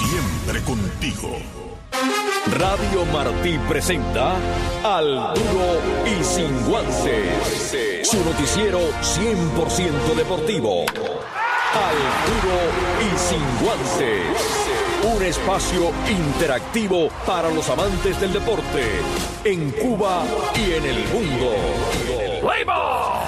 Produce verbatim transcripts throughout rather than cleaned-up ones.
siempre contigo. Radio Martí presenta Al Duro y Sin Guances, su noticiero cien por ciento deportivo. Al Duro y Sin Guances, un espacio interactivo para los amantes del deporte en Cuba y en el mundo. ¡Play-ball!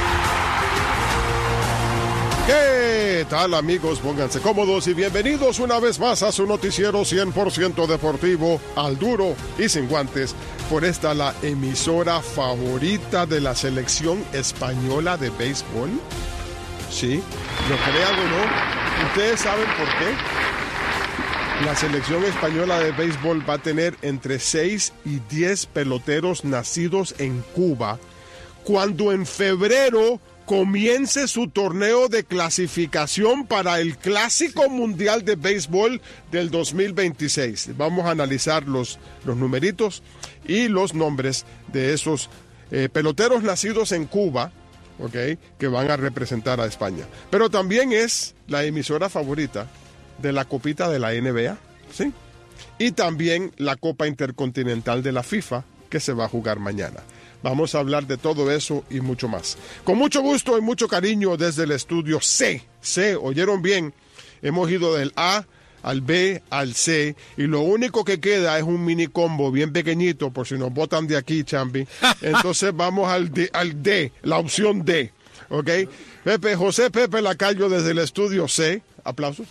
¿Qué tal, amigos? Pónganse cómodos y bienvenidos una vez más a su noticiero cien por ciento deportivo, Al Duro y Sin Guantes, por esta la emisora favorita de la selección española de béisbol. Sí, lo crean o no, ¿ustedes saben por qué? La selección española de béisbol va a tener entre seis y diez peloteros nacidos en Cuba, cuando en febrero comience su torneo de clasificación para el Clásico Mundial de Béisbol del dos mil veintiséis. Vamos a analizar los, los numeritos y los nombres de esos eh, peloteros nacidos en Cuba, ¿okay?, que van a representar a España. Pero también es la emisora favorita de la copita de la N B A, ¿sí? Y también la Copa Intercontinental de la FIFA, que se va a jugar mañana. Vamos a hablar de todo eso y mucho más. Con mucho gusto y mucho cariño desde el estudio C. C, ¿oyeron bien? Hemos ido del A al B al C y lo único que queda es un mini combo bien pequeñito por si nos botan de aquí, Champi. Entonces vamos al D, al D, la opción D, ¿ok? Pepe, José Pepe Lacayo desde el estudio C. Aplausos.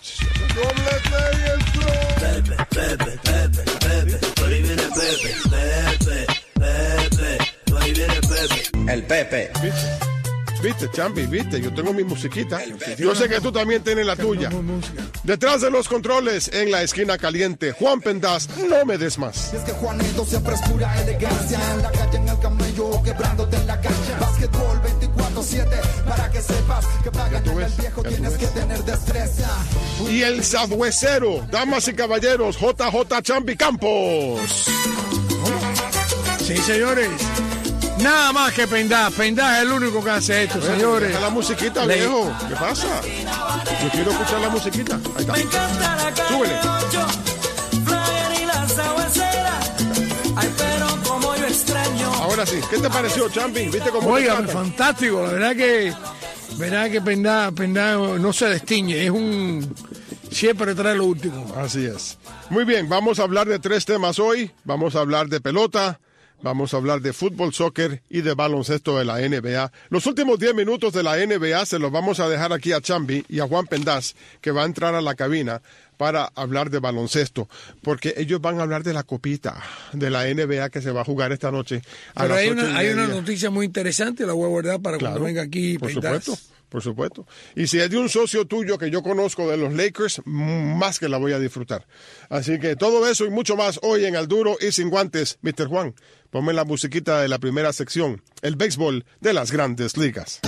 Pepe, Pepe, Pepe, Pepe, ahí viene Pepe, Pepe, Pepe. Ahí viene Pepe. El Pepe. ¿Viste? ¿Viste, Champi? ¿Viste? Yo tengo mi musiquita. Yo sé que tú también tienes la tuya. Detrás de los controles, en la esquina caliente, Juan Pendas, no me des más. Es que Juanito siempre es pura elegancia. En la calle, en el camello, quebrándote en la cancha. Básquetbol veinticuatro siete, para que sepas que para ganar al viejo tienes que tener destreza. Y el sabuesero, damas y caballeros, J J Champi Campos. Sí, señores. Nada más que Pendá. Pendá es el único que hace esto, bueno, señores. Deja la musiquita, Le... viejo. ¿Qué pasa? Yo quiero escuchar la musiquita. Ahí está. Me encanta la calle Súbele. ocho, Flyer y la sabuesera. Ay, pero como yo extraño. Ahora sí, ¿qué te pareció, Champi? ¿Viste cómo Oiga, fantástico. La verdad que, verdad que Pendá, Pendá no se destiñe. Es un... siempre trae lo último. Así es. Muy bien, vamos a hablar de tres temas hoy. Vamos a hablar de pelota. Vamos a hablar de fútbol, soccer y de baloncesto de la N B A. Los últimos diez minutos de la N B A se los vamos a dejar aquí a Chambi y a Juan Pendas, que va a entrar a la cabina para hablar de baloncesto, porque ellos van a hablar de la copita de la N B A que se va a jugar esta noche a Pero las hay ocho una, y hay media. una noticia muy interesante, la voy a guardar para Claro, cuando venga aquí por Pendas. supuesto. Por supuesto. Y si es de un socio tuyo que yo conozco de los Lakers, más que la voy a disfrutar. Así que todo eso y mucho más hoy en Al Duro y Sin Guantes. mister Juan, ponme la musiquita de la primera sección, el béisbol de las grandes ligas.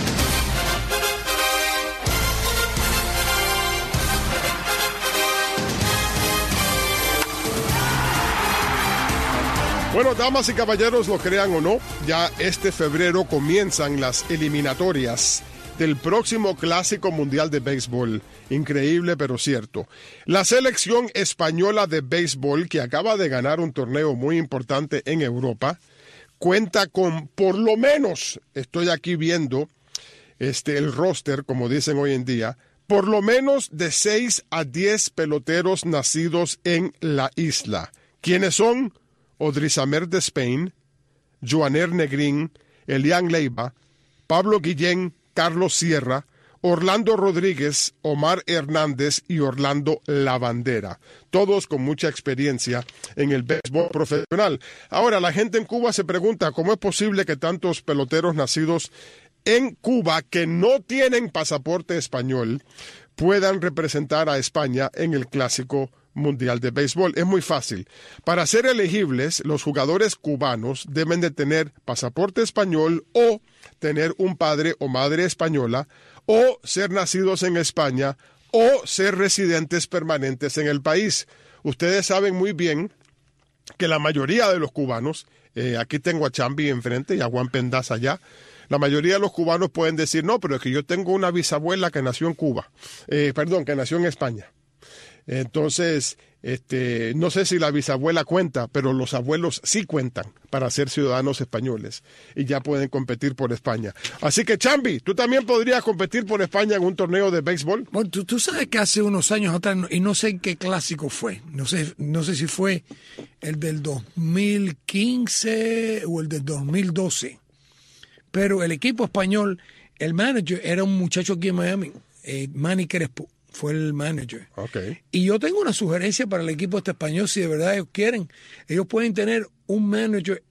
Bueno, damas y caballeros, lo crean o no, ya este febrero comienzan las eliminatorias del próximo Clásico Mundial de Béisbol. Increíble, pero cierto. La selección española de béisbol, que acaba de ganar un torneo muy importante en Europa, cuenta con, por lo menos, estoy aquí viendo este, el roster, como dicen hoy en día, por lo menos de seis a diez peloteros nacidos en la isla. ¿Quiénes son? Odrizamer de Spain, Joaner Negrín, Elian Leiva, Pablo Guillén, Carlos Sierra, Orlando Rodríguez, Omar Hernández y Orlando Lavandera. Todos con mucha experiencia en el béisbol profesional. Ahora, la gente en Cuba se pregunta cómo es posible que tantos peloteros nacidos en Cuba que no tienen pasaporte español puedan representar a España en el Clásico Mundial de Béisbol. Es muy fácil. Para ser elegibles, los jugadores cubanos deben de tener pasaporte español o tener un padre o madre española o ser nacidos en España o ser residentes permanentes en el país. Ustedes saben muy bien que la mayoría de los cubanos, eh, aquí tengo a Chambi enfrente y a Juan Pendas allá, la mayoría de los cubanos pueden decir, no, pero es que yo tengo una bisabuela que nació en Cuba, eh, perdón, que nació en España. Entonces, este, no sé si la bisabuela cuenta, pero los abuelos sí cuentan para ser ciudadanos españoles y ya pueden competir por España. Así que, Chambi, ¿tú también podrías competir por España en un torneo de béisbol? Bueno, tú, tú sabes que hace unos años atrás, y no sé qué clásico fue, no sé, no sé si fue el del dos mil quince o el del dos mil doce, pero el equipo español, el manager era un muchacho aquí en Miami, eh, Manny Crespo. Fue el manager. Okay. Y yo tengo una sugerencia para el equipo este español, si de verdad ellos quieren. Ellos pueden tener un manager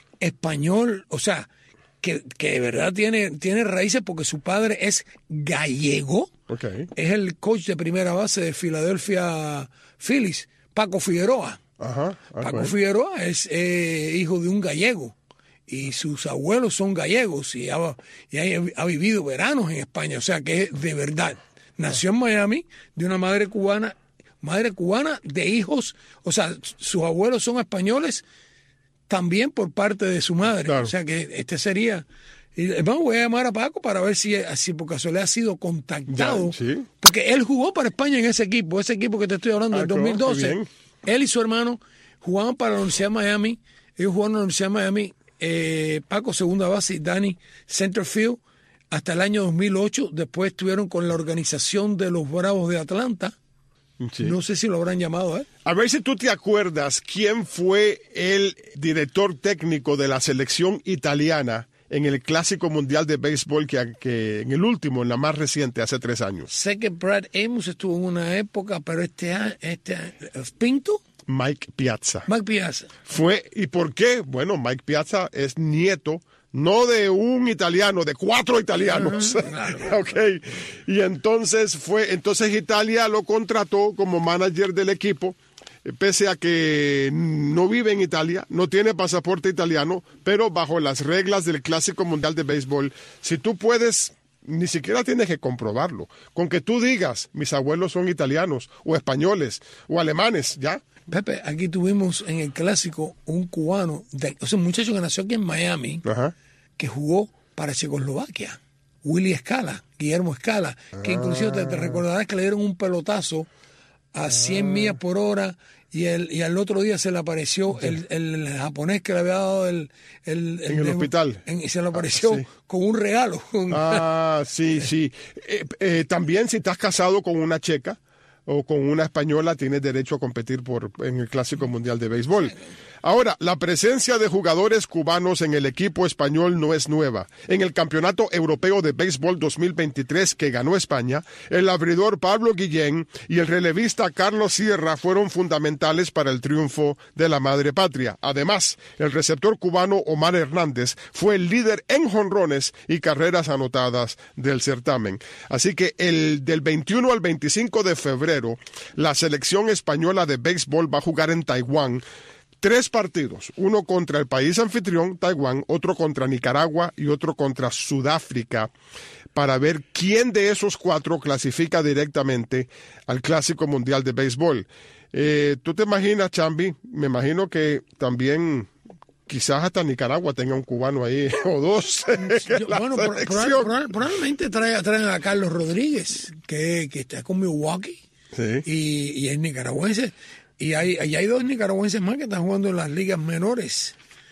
español, o sea, que, que de verdad tiene, tiene raíces porque su padre es gallego. Okay. Es el coach de primera base de Philadelphia Phillies, Paco Figueroa. Ajá, Paco okay. Figueroa es eh, hijo de un gallego. Y sus abuelos son gallegos y ha, y ha, ha vivido veranos en España. O sea, que es de verdad. Nació en Miami de una madre cubana, madre cubana de hijos, o sea, sus abuelos son españoles también por parte de su madre. Claro. O sea que este sería... Y, bueno, voy a llamar a Paco para ver si, si por casualidad ha sido contactado. Ya, sí. Porque él jugó para España en ese equipo, ese equipo que te estoy hablando, Ah, del dos mil doce. qué bien. Él y su hermano jugaban para la Universidad de Miami. Ellos jugaron en la Universidad de Miami. Eh, Paco, segunda base, y Dani, center field. Hasta el año dos mil ocho, después estuvieron con la organización de los Bravos de Atlanta. Sí. No sé si lo habrán llamado, ¿eh? A ver si tú te acuerdas quién fue el director técnico de la selección italiana en el Clásico Mundial de Béisbol, que, que en el último, en la más reciente, hace tres años. Sé que Brad Amos estuvo en una época, pero este año, este año, ¿Pinto? Mike Piazza. Mike Piazza. Fue, ¿y por qué? Bueno, Mike Piazza es nieto, no de un italiano, de cuatro italianos. Uh-huh, claro. Okay. Y entonces fue, entonces Italia lo contrató como manager del equipo, pese a que no vive en Italia, no tiene pasaporte italiano, pero bajo las reglas del Clásico Mundial de Béisbol, si tú puedes, ni siquiera tienes que comprobarlo, con que tú digas, mis abuelos son italianos, o españoles, o alemanes, ¿ya? Pepe, aquí tuvimos en el Clásico un cubano, de, o sea, un muchacho que nació aquí en Miami, Ajá. que jugó para Checoslovaquia, Willy Escala, Guillermo Escala, que inclusive te, te recordarás que le dieron un pelotazo a cien millas por hora y, el, y al otro día se le apareció el, el, el japonés que le había dado el... el, En el de- hospital. en- y se le apareció Ah, sí. con un regalo. con- Ah, sí, sí. Eh, eh, también si estás casado con una checa o con una española, tienes derecho a competir por, en el Clásico Mundial de Béisbol. Ahora, la presencia de jugadores cubanos en el equipo español no es nueva. En el Campeonato Europeo de Béisbol dos mil veintitrés que ganó España, el abridor Pablo Guillén y el relevista Carlos Sierra fueron fundamentales para el triunfo de la madre patria. Además, el receptor cubano Omar Hernández fue el líder en jonrones y carreras anotadas del certamen. Así que el del veintiuno al veinticinco de febrero, la selección española de béisbol va a jugar en Taiwán. Tres partidos, uno contra el país anfitrión, Taiwán, otro contra Nicaragua y otro contra Sudáfrica, para ver quién de esos cuatro clasifica directamente al Clásico Mundial de Béisbol. Eh, ¿Tú te imaginas, Chambi? Me imagino que también quizás hasta Nicaragua tenga un cubano ahí o dos. Yo- bueno, pro- proba- proba- probablemente trae- traen a Carlos Rodríguez, que, que está con Milwaukee Sí. y, y es nicaragüense. Y hay, y hay dos nicaragüenses más que están jugando en las ligas menores.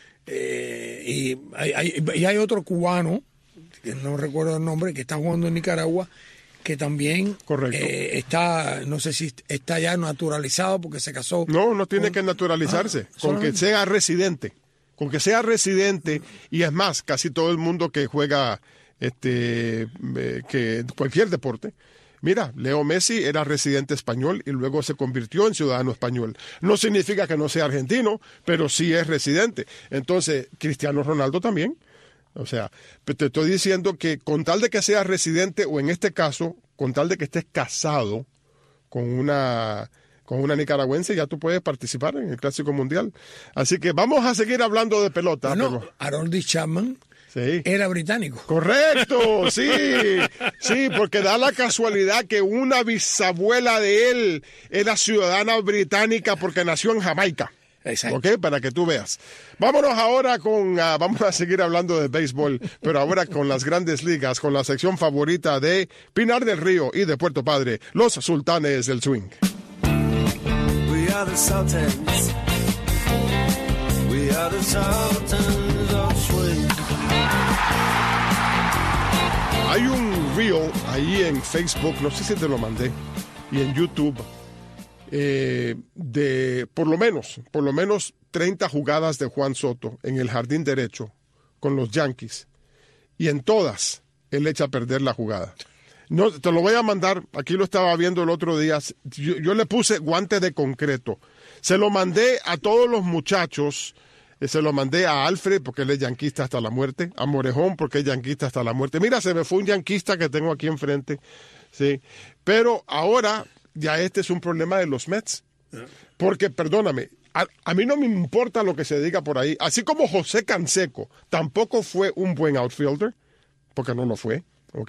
Eh, y, hay, hay- y hay otro cubano, que no recuerdo el nombre, que está jugando en Nicaragua, que también Correcto. eh, está, no sé si está ya naturalizado porque se casó. No, no tiene con- que naturalizarse, Ah, con que solamente- sea residente, con que sea residente, y es más, casi todo el mundo que juega este eh, que cualquier deporte. Mira, Leo Messi era residente español y luego se convirtió en ciudadano español. No significa que no sea argentino, pero sí es residente. Entonces, Cristiano Ronaldo también. O sea, te estoy diciendo que con tal de que seas residente, o en este caso, con tal de que estés casado con una, con una nicaragüense, ya tú puedes participar en el Clásico Mundial. Así que vamos a seguir hablando de pelota. Bueno, pero- Harold Chapman sí. era británico. Correcto, sí, sí, porque da la casualidad que una bisabuela de él era ciudadana británica porque nació en Jamaica. Exacto. ¿Ok? Para que tú veas. Vámonos ahora con, uh, vamos a seguir hablando de béisbol, pero ahora con las grandes ligas, con la sección favorita de Pinar del Río y de Puerto Padre, los Sultanes del Swing. are the Sultans. We are the Sultans of Swing. Hay un reel ahí en Facebook, no sé si te lo mandé, y en YouTube, eh, de por lo menos, por lo menos treinta jugadas de Juan Soto en el jardín derecho con los Yankees. Y en todas, él echa a perder la jugada. No, te lo voy a mandar, aquí lo estaba viendo el otro día, yo, yo le puse guante de concreto. Se lo mandé a todos los muchachos. Se lo mandé a Alfred porque él es yanquista hasta la muerte, a Morejón porque es yanquista hasta la muerte. Mira, se me fue un yanquista que tengo aquí enfrente, sí. Pero ahora ya este es un problema de los Mets, porque perdóname, a, a mí no me importa lo que se diga por ahí. Así como José Canseco tampoco fue un buen outfielder, porque no lo fue, ¿ok?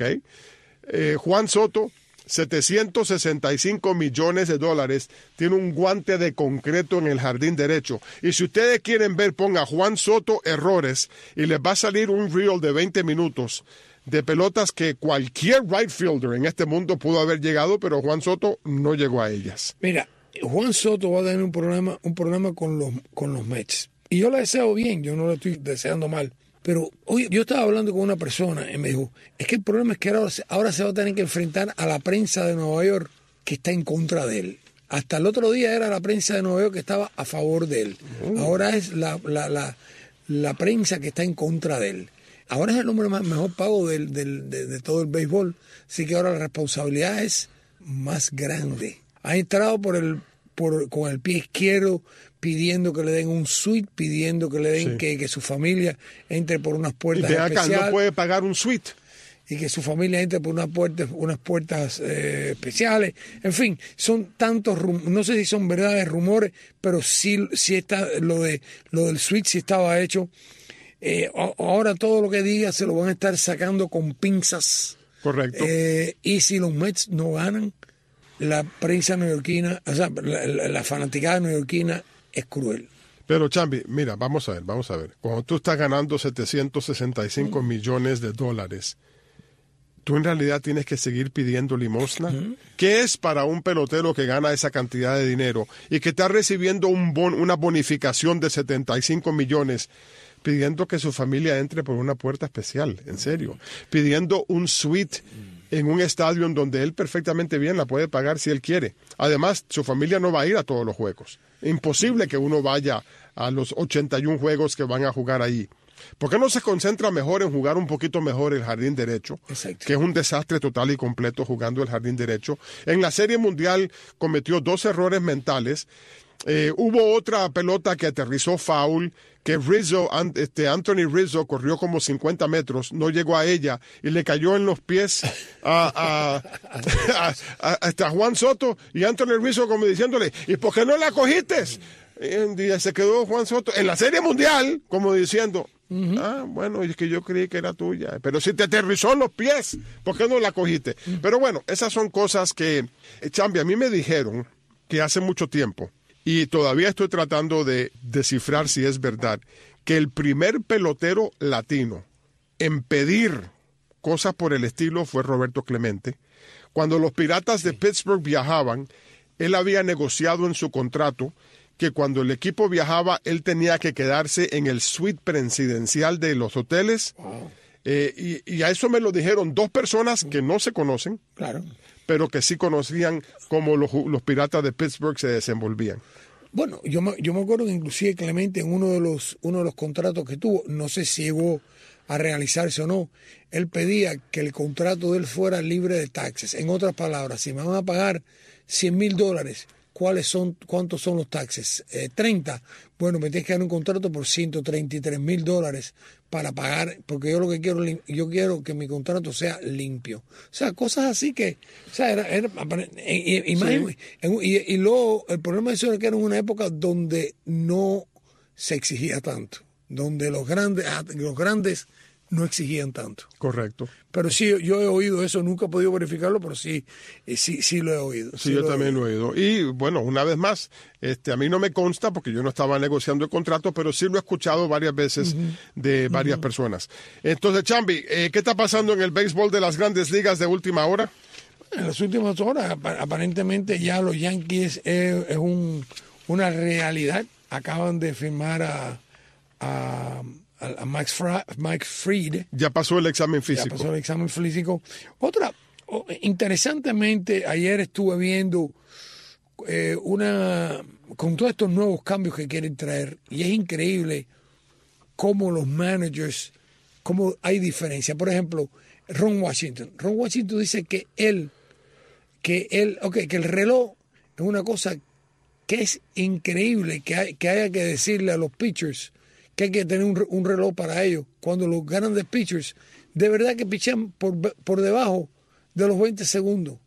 Eh, Juan Soto, setecientos sesenta y cinco millones de dólares, tiene un guante de concreto en el jardín derecho. Y si ustedes quieren ver, ponga Juan Soto errores y les va a salir un reel de veinte minutos de pelotas que cualquier right fielder en este mundo pudo haber llegado, pero Juan Soto no llegó a ellas. Mira, Juan Soto va a tener un problema, un problema con los, con los Mets. Y yo le deseo bien, yo no le estoy deseando mal. Pero hoy yo estaba hablando con una persona y me dijo, es que el problema es que ahora, ahora se va a tener que enfrentar a la prensa de Nueva York que está en contra de él. Hasta el otro día era la prensa de Nueva York que estaba a favor de él. Uh. Ahora es la, la, la, la prensa que está en contra de él. Ahora es el hombre más, mejor pago del, del, de, de todo el béisbol. Así que ahora la responsabilidad es más grande. Ha entrado por el, por, con el pie izquierdo pidiendo que le den un suite, pidiendo que le den sí. que, que su familia entre por unas puertas y de acá especiales. No puede pagar un suite. Y que su familia entre por unas puertas, unas puertas eh, especiales. En fin, son tantos rumores, no sé si son verdades, rumores, pero sí, sí está lo de lo del suite sí estaba hecho. Eh, ahora todo lo que diga se lo van a estar sacando con pinzas. Correcto. Eh, y si los Mets no ganan, la prensa neoyorquina, o sea, la, la, la fanaticada neoyorquina es cruel. Pero, Chambi, mira, vamos a ver, vamos a ver. Cuando tú estás ganando setecientos sesenta y cinco mm. millones de dólares, tú en realidad tienes que seguir pidiendo limosna. Mm. ¿Qué es para un pelotero que gana esa cantidad de dinero y que está recibiendo un bon, una bonificación de setenta y cinco millones, pidiendo que su familia entre por una puerta especial, en serio, pidiendo un suite en un estadio en donde él perfectamente bien la puede pagar si él quiere? Además, su familia no va a ir a todos los juegos. Imposible que uno vaya a los ochenta y uno juegos que van a jugar ahí. ¿Por qué no se concentra mejor en jugar un poquito mejor el jardín derecho? Exacto. Que es un desastre total y completo jugando el jardín derecho. En la Serie Mundial cometió dos errores mentales. Eh, hubo otra pelota que aterrizó foul, que Rizzo, este Anthony Rizzo corrió como cincuenta metros, no llegó a ella y le cayó en los pies a, a, a, a, a Juan Soto, y Anthony Rizzo como diciéndole, ¿y por qué no la cogiste? Y un día se quedó Juan Soto en la Serie Mundial como diciendo, uh-huh. ah, bueno, es que yo creí que era tuya, pero si te aterrizó en los pies, ¿por qué no la cogiste? Uh-huh. Pero bueno, esas son cosas que, Chambi, a mí me dijeron que hace mucho tiempo, y todavía estoy tratando de descifrar si es verdad, que el primer pelotero latino en pedir cosas por el estilo fue Roberto Clemente. Cuando los Piratas de Pittsburgh viajaban, él había negociado en su contrato que cuando el equipo viajaba, él tenía que quedarse en el suite presidencial de los hoteles. Wow. Eh, y, y a eso me lo dijeron dos personas que no se conocen, claro, pero que sí conocían cómo los, los Piratas de Pittsburgh se desenvolvían. Bueno, yo me, yo me acuerdo que inclusive Clemente en uno de los uno de los contratos que tuvo, no sé si llegó a realizarse o no, él pedía que el contrato de él fuera libre de taxes. En otras palabras, si me van a pagar cien mil dólares, ¿cuáles son, cuántos son los taxes? Eh, treinta. Bueno, me tienes que dar un contrato por ciento treinta y tres mil dólares para pagar, porque yo lo que quiero, yo quiero que mi contrato sea limpio. O sea, cosas así que, o sea, era, era y, y, sí. y, y luego el problema de eso era que era una época donde no se exigía tanto, donde los grandes, los grandes no exigían tanto. Correcto. Pero sí, yo he oído eso, nunca he podido verificarlo, pero sí, sí, sí lo he oído. Sí, sí yo lo también he lo he oído. Y bueno, una vez más, este, a mí no me consta porque yo no estaba negociando el contrato, pero sí lo he escuchado varias veces uh-huh. de varias uh-huh. personas. Entonces, Chambi, eh, ¿qué está pasando en el béisbol de las Grandes Ligas de última hora? En las últimas horas, aparentemente ya los Yankees es, es un, una realidad. Acaban de firmar a, a, a Mike, Fra, Mike Fried. Ya pasó el examen físico. Ya pasó el examen físico. Otra, oh, interesantemente, ayer estuve viendo eh, una, con todos estos nuevos cambios que quieren traer, y es increíble cómo los managers, cómo hay diferencia. Por ejemplo, Ron Washington. Ron Washington dice que él, que él, okay, que el reloj es una cosa que es increíble, que, hay, que haya que decirle a los pitchers que hay que tener un, un reloj para ellos. Cuando los ganan de pitchers, de verdad que pichan por, por debajo de los veinte segundos.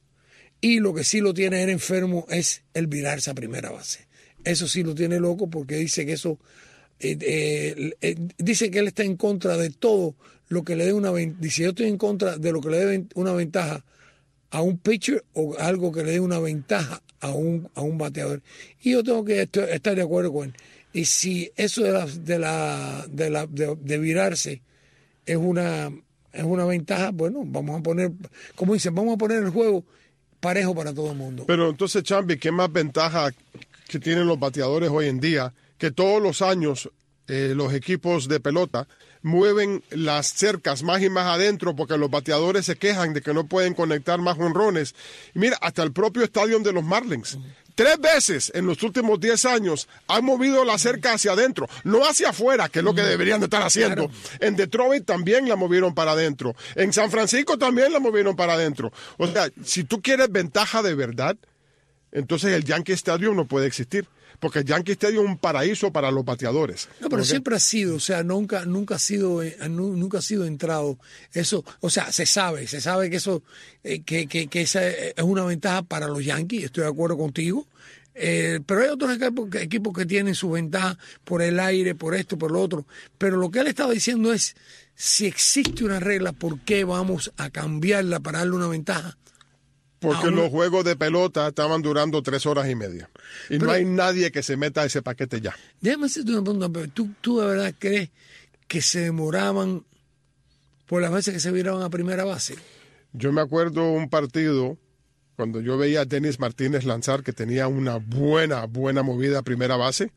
Y lo que sí lo tiene él enfermo es el virarse a primera base. Eso sí lo tiene loco, porque dice que eso, eh, eh, eh, dice que él está en contra de todo lo que le dé una ventaja. Dice, yo estoy en contra de lo que le dé una ventaja a un pitcher o algo que le dé una ventaja a un, a un bateador. Y yo tengo que estar de acuerdo con él. Y si eso de la, de la, de la, de, de virarse es una, es una ventaja, bueno, vamos a poner, como dicen, vamos a poner el juego parejo para todo el mundo. Pero entonces, Chambi, ¿qué más ventaja que tienen los bateadores hoy en día? Que todos los años eh, los equipos de pelota mueven las cercas más y más adentro porque los bateadores se quejan de que no pueden conectar más jonrones. Y mira, hasta el propio estadio de los Marlins. Uh-huh. Tres veces en los últimos diez años han movido la cerca hacia adentro, no hacia afuera, que es lo que deberían de estar haciendo. Claro. En Detroit también la movieron para adentro. En San Francisco también la movieron para adentro. O sea, si tú quieres ventaja de verdad, entonces el Yankee Stadium no puede existir. Porque el Yankee Stadium es un paraíso para los bateadores. No, pero ¿okay? Siempre ha sido, o sea, nunca, nunca ha sido, nunca ha sido entrado. Eso, o sea, se sabe, se sabe que eso, eh, que, que, que esa es una ventaja para los Yankees. Estoy de acuerdo contigo. Eh, pero hay otros equipos que, equipos que tienen su ventaja por el aire, por esto, por lo otro. Pero lo que él estaba diciendo es, si existe una regla, ¿por qué vamos a cambiarla para darle una ventaja? Porque los juegos de pelota estaban durando tres horas y media. Y pero, no hay nadie que se meta a ese paquete ya. Déjame hacerte una pregunta, pero ¿tú, ¿tú de verdad crees que se demoraban por las veces que se viraban a primera base? Yo me acuerdo un partido, cuando yo veía a Dennis Martínez lanzar, que tenía una buena, buena movida a primera base.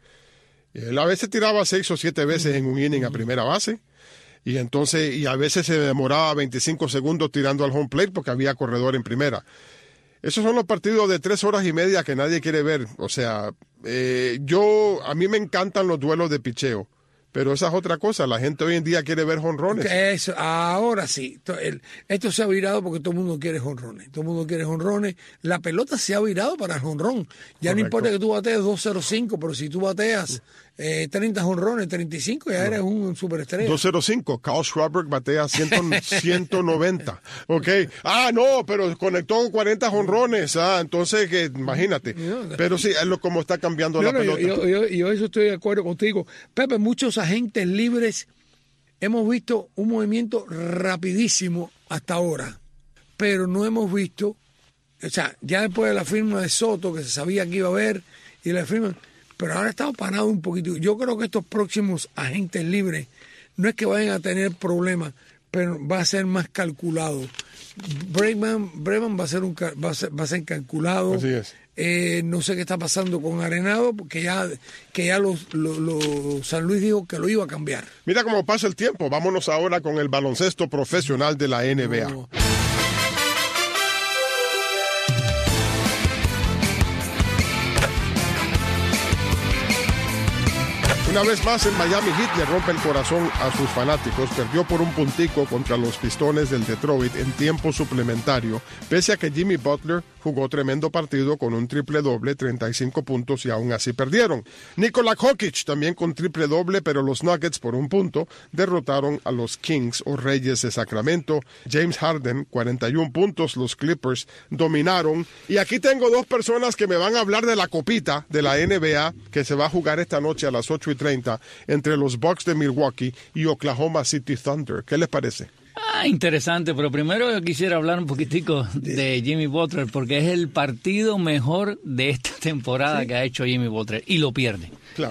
Y él a veces tiraba seis o siete veces en un inning a primera base. Y entonces, y a veces se demoraba veinticinco segundos tirando al home plate porque había corredor en primera. Esos son los partidos de tres horas y media que nadie quiere ver. O sea, eh, yo, a mí me encantan los duelos de picheo, pero esa es otra cosa. La gente hoy en día quiere ver jonrones. Eso, ahora sí. Esto se ha virado porque todo el mundo quiere jonrones. Todo el mundo quiere jonrones. La pelota se ha virado para el jonrón. Ya Correcto. No importa que tú batees dos cero cinco, pero si tú bateas eh, treinta jonrones, treinta y cinco, ya no. eres un superestrella. dos cero cinco. Carl Schwarber batea ciento noventa. Ok. Ah, no, pero conectó cuarenta jonrones. Ah, entonces, que imagínate. Pero sí, es lo como está cambiando no, la no, pelota. Yo, yo, yo eso estoy de acuerdo contigo. Pepe, muchos agentes libres, hemos visto un movimiento rapidísimo hasta ahora, pero no hemos visto, o sea, ya después de la firma de Soto, que se sabía que iba a haber, y la firma, pero ahora estamos parados un poquito. Yo creo que estos próximos agentes libres no es que vayan a tener problemas, pero va a ser más calculado. Bregman, Bregman va a ser un va a ser, va a ser calculado. Así es. Eh, no sé qué está pasando con Arenado, porque ya, que ya los, los, los San Luis dijo que lo iba a cambiar. Mira cómo pasa el tiempo. Vámonos ahora con el baloncesto profesional de la N B A. No. Una vez más, el Miami Heat le rompe el corazón a sus fanáticos. Perdió por un puntico contra los Pistones del Detroit en tiempo suplementario, pese a que Jimmy Butler jugó tremendo partido con un triple doble, treinta y cinco puntos, y aún así perdieron. Nikola Jokic también con triple doble, pero los Nuggets por un punto derrotaron a los Kings o Reyes de Sacramento. James Harden, cuarenta y un puntos, los Clippers dominaron. Y aquí tengo dos personas que me van a hablar de la copita de la N B A que se va a jugar esta noche a las ocho y treinta entre los Bucks de Milwaukee y Oklahoma City Thunder. ¿Qué les parece? Ah, interesante, pero primero yo quisiera hablar un poquitico de Jimmy Butler, porque es el partido mejor de esta temporada ¿Sí? que ha hecho Jimmy Butler, y lo pierde. Claro.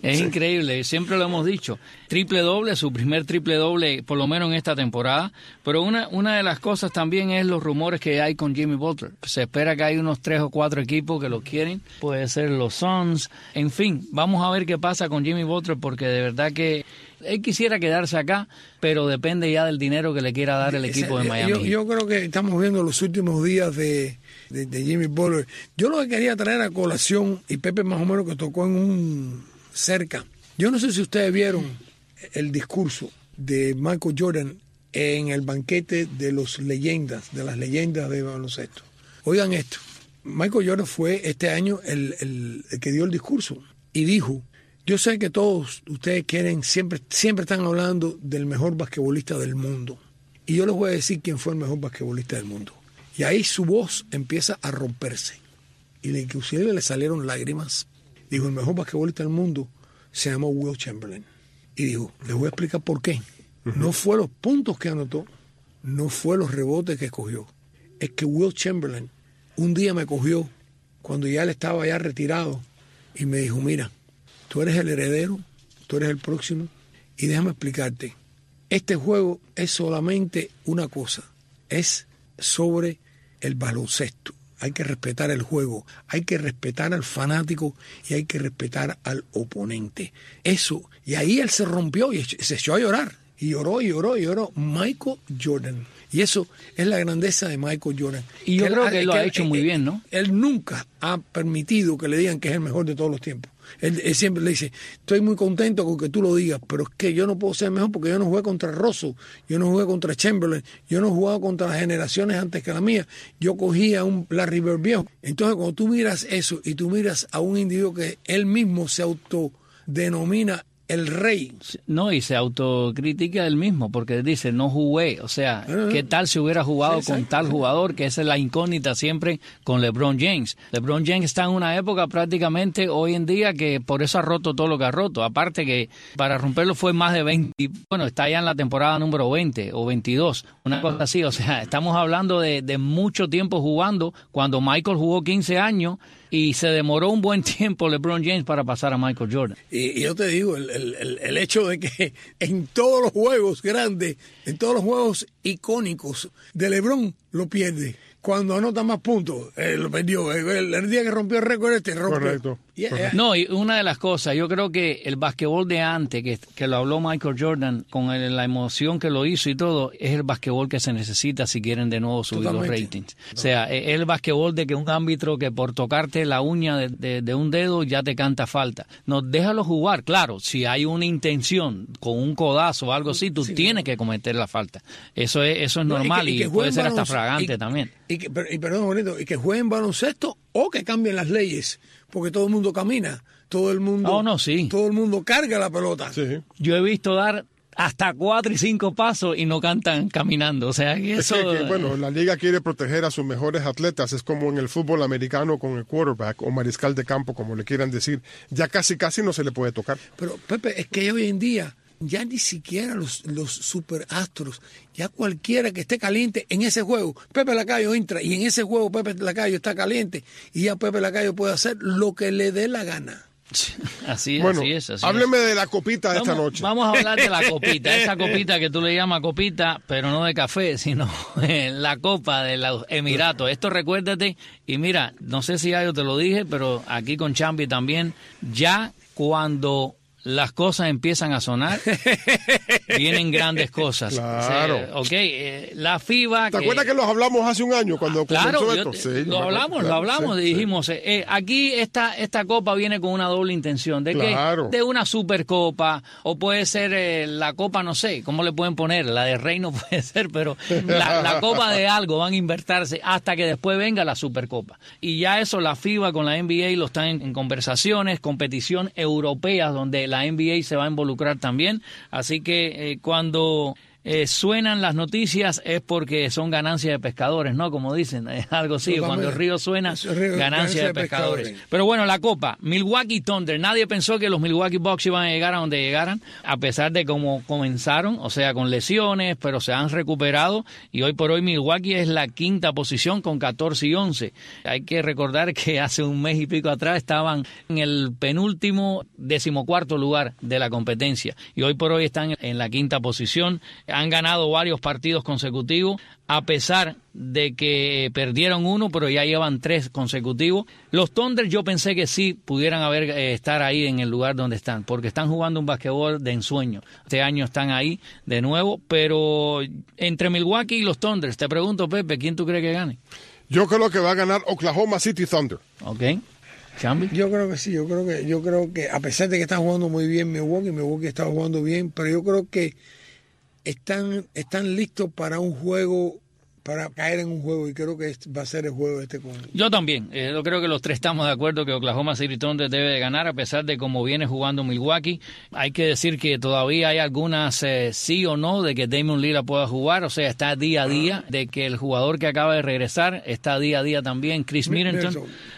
Es Sí. increíble, siempre lo hemos dicho. Triple doble, su primer triple doble, por lo menos en esta temporada. Pero una, una de las cosas también es los rumores que hay con Jimmy Butler. Se espera que hay unos tres o cuatro equipos que lo quieren. Puede ser los Suns. En fin, vamos a ver qué pasa con Jimmy Butler, porque de verdad que él quisiera quedarse acá, pero depende ya del dinero que le quiera dar el equipo de Miami. Yo, yo creo que estamos viendo los últimos días de, de, de Jimmy Butler. Yo lo que quería traer a colación, y Pepe más o menos que tocó en un cerca. Yo no sé si ustedes vieron el discurso de Michael Jordan en el banquete de los leyendas, de las leyendas de baloncesto. Oigan esto, Michael Jordan fue este año el, el, el que dio el discurso y dijo: yo sé que todos ustedes quieren, siempre, siempre están hablando del mejor basquetbolista del mundo. Y yo les voy a decir quién fue el mejor basquetbolista del mundo. Y ahí su voz empieza a romperse. Y le, inclusive le salieron lágrimas. Dijo, el mejor basquetbolista del mundo se llamó Wilt Chamberlain. Y dijo, les voy a explicar por qué. Uh-huh. No fue los puntos que anotó, no fue los rebotes que cogió. Es que Wilt Chamberlain un día me cogió cuando ya él estaba ya retirado y me dijo, mira, tú eres el heredero, tú eres el próximo, y déjame explicarte, este juego es solamente una cosa, es sobre el baloncesto. Hay que respetar el juego, hay que respetar al fanático y hay que respetar al oponente. Eso, y ahí él se rompió y se echó a llorar, y lloró, y lloró, y lloró. Michael Jordan. Y eso es la grandeza de Michael Jordan. Y yo que creo él, que él lo que ha él, hecho él, muy bien, ¿no? Él nunca ha permitido que le digan que es el mejor de todos los tiempos. Él, él siempre le dice, estoy muy contento con que tú lo digas, pero es que yo no puedo ser mejor porque yo no jugué contra Russell, yo no jugué contra Chamberlain, yo no he jugado contra las generaciones antes que la mía, yo cogía un Larry Bird viejo. Entonces cuando tú miras eso y tú miras a un individuo que él mismo se autodenomina el rey. No, y se autocritica él mismo, porque dice, no jugué. O sea, uh-huh. ¿qué tal si hubiera jugado sí, con tal jugador? Que esa es la incógnita siempre con LeBron James. LeBron James está en una época prácticamente hoy en día que por eso ha roto todo lo que ha roto. Aparte que para romperlo fue más de veinte, bueno, está ya en la temporada número veinte o veintidós, una cosa así. O sea, estamos hablando de, de mucho tiempo jugando, cuando Michael jugó quince años, y se demoró un buen tiempo LeBron James para pasar a Michael Jordan. Y, y yo te digo, el, el, el hecho de que en todos los juegos grandes, en todos los juegos icónicos de LeBron, lo pierde. Cuando anota más puntos, eh, lo perdió. El, el día que rompió el récord este, rompió. Correcto. Yeah. Correcto. No, y una de las cosas, yo creo que el basquetbol de antes, que, que lo habló Michael Jordan, con el, la emoción que lo hizo y todo, es el basquetbol que se necesita si quieren de nuevo subir Totalmente. Los ratings. No. O sea, es el basquetbol de que un árbitro que por tocarte la uña de, de, de un dedo ya te canta falta. No, déjalo jugar, claro, si hay una intención con un codazo o algo así, tú sí, tienes no. que cometer la falta. Eso es, eso es no, normal y, que, y, y puede ser hasta fragante y, también. Y, que, y perdón, bonito, y que jueguen baloncesto o que cambien las leyes, porque todo el mundo camina, todo el mundo, oh, no, sí. todo el mundo carga la pelota. Sí. Yo he visto dar hasta cuatro y cinco pasos y no cantan caminando, o sea que eso... Es que, que, bueno, la liga quiere proteger a sus mejores atletas, es como en el fútbol americano con el quarterback o mariscal de campo, como le quieran decir, ya casi casi no se le puede tocar. Pero Pepe, es que hoy en día ya ni siquiera los, los superastros, ya cualquiera que esté caliente en ese juego, Pepe Lacayo entra y en ese juego Pepe Lacayo está caliente y ya Pepe Lacayo puede hacer lo que le dé la gana. Así es, bueno, así es. Así hábleme es. de la copita de vamos, esta noche. Vamos a hablar de la copita, esa copita que tú le llamas copita, pero no de café, sino la copa de los Emiratos. Esto recuérdate, y mira, no sé si ya yo te lo dije, pero aquí con Chambi también, ya cuando las cosas empiezan a sonar, vienen grandes cosas. Claro. O sea, ok, eh, la FIBA... ¿Te que, acuerdas que los hablamos hace un año cuando claro, comenzó yo, esto? Sí, lo hablamos, claro, lo hablamos sí, y dijimos, sí. eh, aquí esta, esta copa viene con una doble intención, de claro. que de una supercopa, o puede ser eh, la copa, no sé, ¿cómo le pueden poner? La de Reino puede ser, pero la, la copa de algo van a invertirse hasta que después venga la supercopa. Y ya eso la FIBA con la N B A lo están en, en conversaciones, competición europea, donde la N B A se va a involucrar también, así que eh, cuando eh, suenan las noticias es porque son ganancias de pescadores, ¿no? Como dicen, es algo así, Pero cuando el río suena, ganancias de pescadores. pescadores. Pero bueno, la Copa, Milwaukee Thunder, nadie pensó que los Milwaukee Bucks iban a llegar a donde llegaran, a pesar de cómo comenzaron, o sea, con lesiones, pero se han recuperado, y hoy por hoy Milwaukee es la quinta posición con catorce y once. Hay que recordar que hace un mes y pico atrás estaban en el penúltimo decimocuarto lugar de la competencia, y hoy por hoy están en la quinta posición. Han ganado varios partidos consecutivos, a pesar de que perdieron uno, pero ya llevan tres consecutivos. Los Thunder yo pensé que sí pudieran haber eh, estar ahí en el lugar donde están, porque están jugando un basquetbol de ensueño. Este año están ahí de nuevo, pero entre Milwaukee y los Thunder, te pregunto, Pepe, ¿quién tú crees que gane? Yo creo que va a ganar Oklahoma City Thunder. Ok. ¿Chambi? Yo creo que sí, yo creo que, yo creo que a pesar de que están jugando muy bien Milwaukee, Milwaukee está jugando bien, pero yo creo que están, están listos para un juego, para caer en un juego, y creo que este va a ser el juego este con... Yo también, eh, yo creo que los tres estamos de acuerdo que Oklahoma City Thunder debe de ganar, a pesar de cómo viene jugando Milwaukee. Hay que decir que todavía hay algunas eh, sí o no de que Damian Lillard pueda jugar, o sea, está día a día, de que el jugador que acaba de regresar está día a día también, Chris Middleton.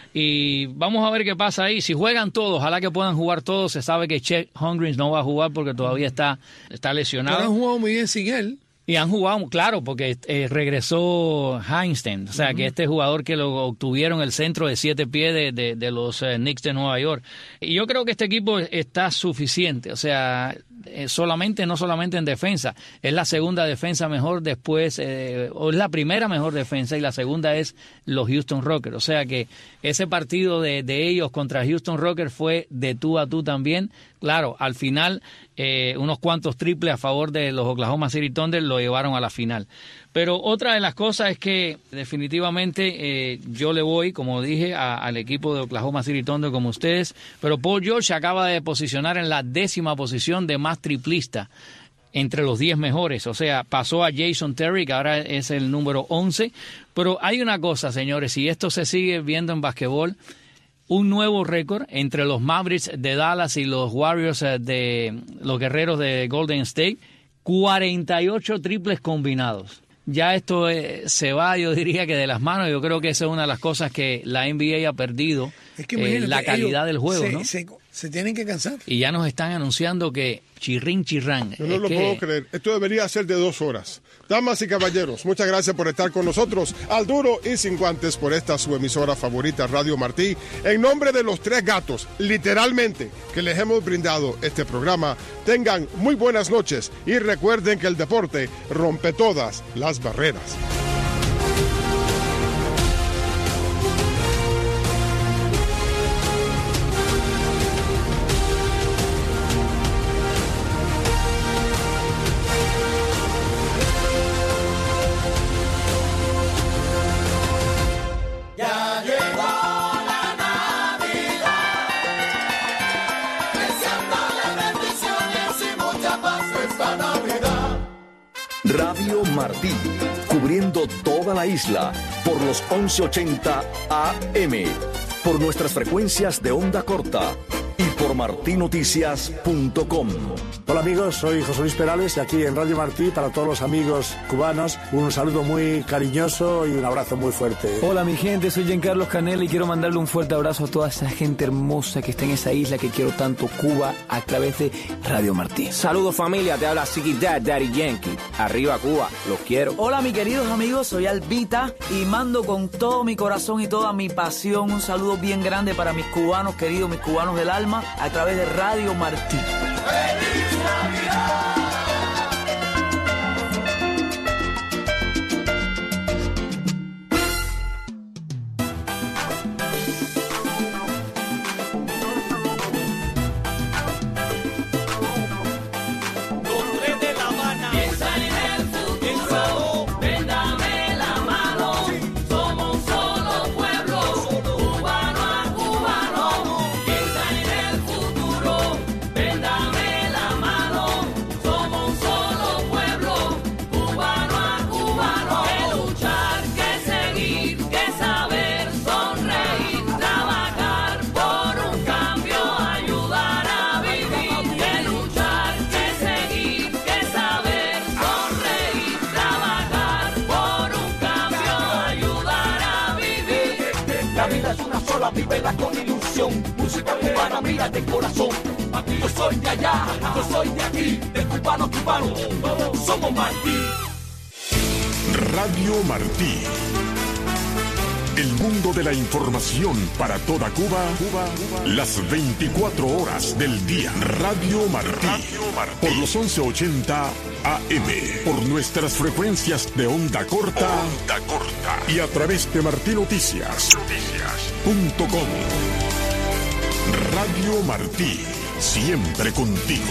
Y vamos a ver qué pasa ahí. Si juegan todos, ojalá que puedan jugar todos. Se sabe que Chet Holmgren no va a jugar porque todavía está, está lesionado. Pero han jugado muy bien sin él. Y han jugado, claro, porque eh, regresó Heinstein, o sea, uh-huh. que este jugador que lo obtuvieron el centro de siete pies de, de, de los eh, Knicks de Nueva York. Y yo creo que este equipo está suficiente, o sea, eh, solamente, no solamente en defensa, es la segunda defensa mejor después, eh, o es la primera mejor defensa, y la segunda es los Houston Rockets. O sea que ese partido de, de ellos contra Houston Rockets fue de tú a tú también. Claro, al final eh, unos cuantos triples a favor de los Oklahoma City Thunder lo llevaron a la final. Pero otra de las cosas es que definitivamente eh, yo le voy, como dije, a, al equipo de Oklahoma City Thunder como ustedes, pero Paul George se acaba de posicionar en la décima posición de más triplista entre los diez mejores, o sea, pasó a Jason Terry, que ahora es el número once, pero hay una cosa, señores, y esto se sigue viendo en basquetbol, un nuevo récord entre los Mavericks de Dallas y los Warriors de los Guerreros de Golden State, cuarenta y ocho triples combinados. Ya esto eh, se va, yo diría que de las manos. Yo creo que esa es una de las cosas que la N B A ha perdido, es que eh, la calidad del juego, se, ¿no? Se, se tienen que cansar. Y ya nos están anunciando que chirrín, chirrán. Yo no es lo que... puedo creer. Esto debería ser de dos horas. Damas y caballeros, muchas gracias por estar con nosotros. Al duro y sin guantes por esta su emisora favorita, Radio Martí. En nombre de los tres gatos, literalmente, que les hemos brindado este programa, tengan muy buenas noches y recuerden que el deporte rompe todas las barreras. Radio Martí, cubriendo toda la isla por los once ochenta A M, por nuestras frecuencias de onda corta y por martí noticias punto com. Hola amigos, soy José Luis Perales y aquí en Radio Martí, para todos los amigos cubanos, un saludo muy cariñoso y un abrazo muy fuerte. Hola mi gente, soy Giancarlo Canella y quiero mandarle un fuerte abrazo a toda esa gente hermosa que está en esa isla que quiero tanto, Cuba, a través de Radio Martí. Saludos familia, te habla Ziggy Dad, Daddy Yankee. Arriba Cuba, los quiero. Hola mis queridos amigos, soy Albita y mando con todo mi corazón y toda mi pasión un saludo bien grande para mis cubanos queridos, mis cubanos del alma, a través de Radio Martí. ¡Feliz Navidad! Somos sola, vívela con ilusión. Música cubana, mira de corazón. Yo soy de allá, yo soy de aquí, de cubano, cubano, somos Martí. Radio Martí. El mundo de la información para toda Cuba, Cuba, Cuba. Las veinticuatro horas del día. Radio Martí. Radio Martí. Por los once ochenta A M. Por nuestras frecuencias de onda corta. Onda corta. Y a través de Martí Noticias. Noticias. Punto com. Radio Martí. Siempre contigo.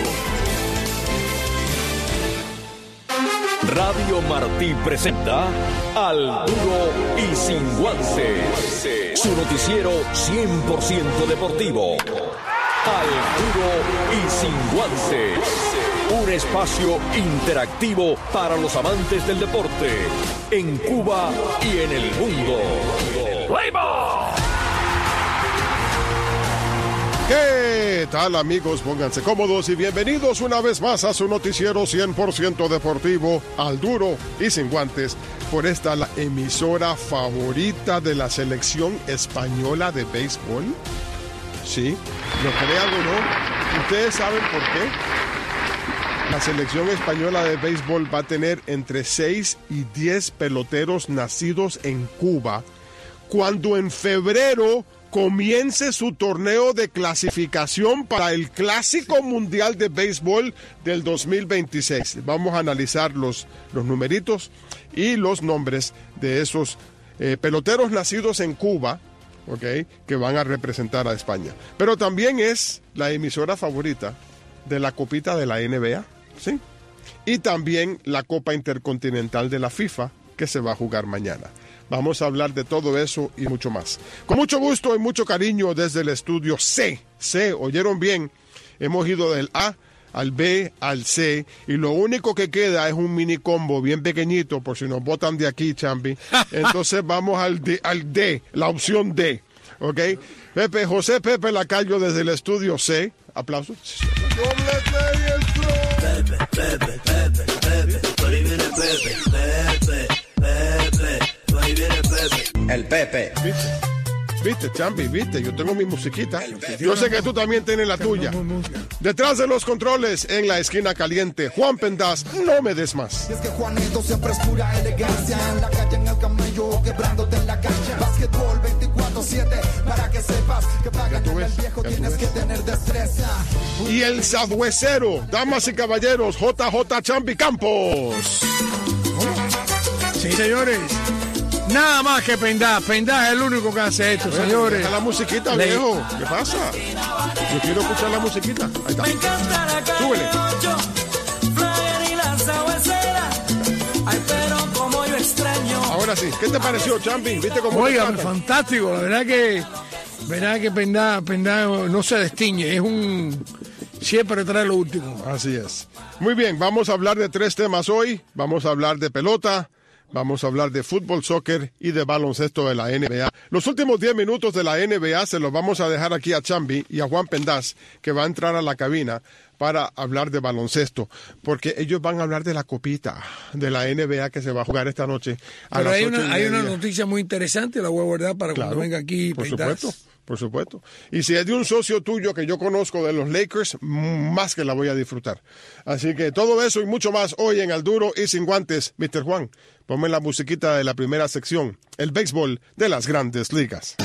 Radio Martí presenta Al Duro y Sin Guances, su noticiero cien por ciento deportivo. Al Duro y Sin Guances, un espacio interactivo para los amantes del deporte en Cuba y en el mundo. ¡Play ball! ¿Qué tal, amigos? Pónganse cómodos y bienvenidos una vez más a su noticiero cien por ciento deportivo, Al Duro y Sin Guantes, por esta la emisora favorita de la selección española de béisbol. Sí, lo crean o no, ustedes saben por qué. La selección española de béisbol va a tener entre seis y diez peloteros nacidos en Cuba, cuando en febrero comience su torneo de clasificación para el Clásico Mundial de Béisbol del dos mil veintiséis. Vamos a analizar los, los numeritos y los nombres de esos eh, peloteros nacidos en Cuba, ¿okay?, que van a representar a España. Pero también es la emisora favorita de la copita de la N B A, ¿sí? Y también la Copa Intercontinental de la FIFA, que se va a jugar mañana. Vamos a hablar de todo eso y mucho más. Con mucho gusto y mucho cariño desde el estudio C. C, ¿oyeron bien? Hemos ido del A al B al C y lo único que queda es un mini combo bien pequeñito por si nos botan de aquí, Chambi. Entonces vamos al D, al D, la opción D. ¿Ok? Pepe, José Pepe Lacayo desde el estudio C. Aplausos. Pepe, Pepe, Pepe, Pepe, por ahí viene Pepe, Pepe, Pepe. Ahí viene Pepe. El Pepe. ¿Viste? ¿Viste, Champi? ¿Viste? Yo tengo mi musiquita. Yo sé que tú también tienes la tuya. Detrás de los controles, en la esquina caliente, Juan Pendas, no me des más. Y es que Juanito siempre es pura elegancia. En la calle, en el camello, quebrándote en la cancha. Básquetbol veinticuatro siete, para que sepas que para ganar el viejo tienes que tener destreza. Y el sabuesero, damas y caballeros, J J Champi Campos. Sí, señores. Nada más que Pendá. Pendá es el único que hace esto, bueno, señores. Deja la musiquita, Le... viejo. ¿Qué pasa? Yo quiero escuchar la musiquita. Ahí está. Súbele. Ahora sí. ¿Qué te pareció, Champi? ¿Viste cómo? Oiga, fantástico. La verdad que, verdad que Pendá, Pendá no se destiñe. Es un... siempre trae lo último. Así es. Muy bien, vamos a hablar de tres temas hoy. Vamos a hablar de pelota. Vamos a hablar de fútbol, soccer y de baloncesto de la N B A. Los últimos diez minutos de la N B A se los vamos a dejar aquí a Chambi y a Juan Pendas, que va a entrar a la cabina para hablar de baloncesto, porque ellos van a hablar de la copita de la N B A que se va a jugar esta noche a Pero las hay ocho una, y hay media. una noticia muy interesante, la voy a guardar para claro, cuando venga aquí. Por Pendas. supuesto. Por supuesto. Y si es de un socio tuyo que yo conozco de los Lakers, más que la voy a disfrutar. Así que todo eso y mucho más hoy en Al Duro y Sin Guantes. mister Juan, ponme la musiquita de la primera sección, el béisbol de las Grandes Ligas.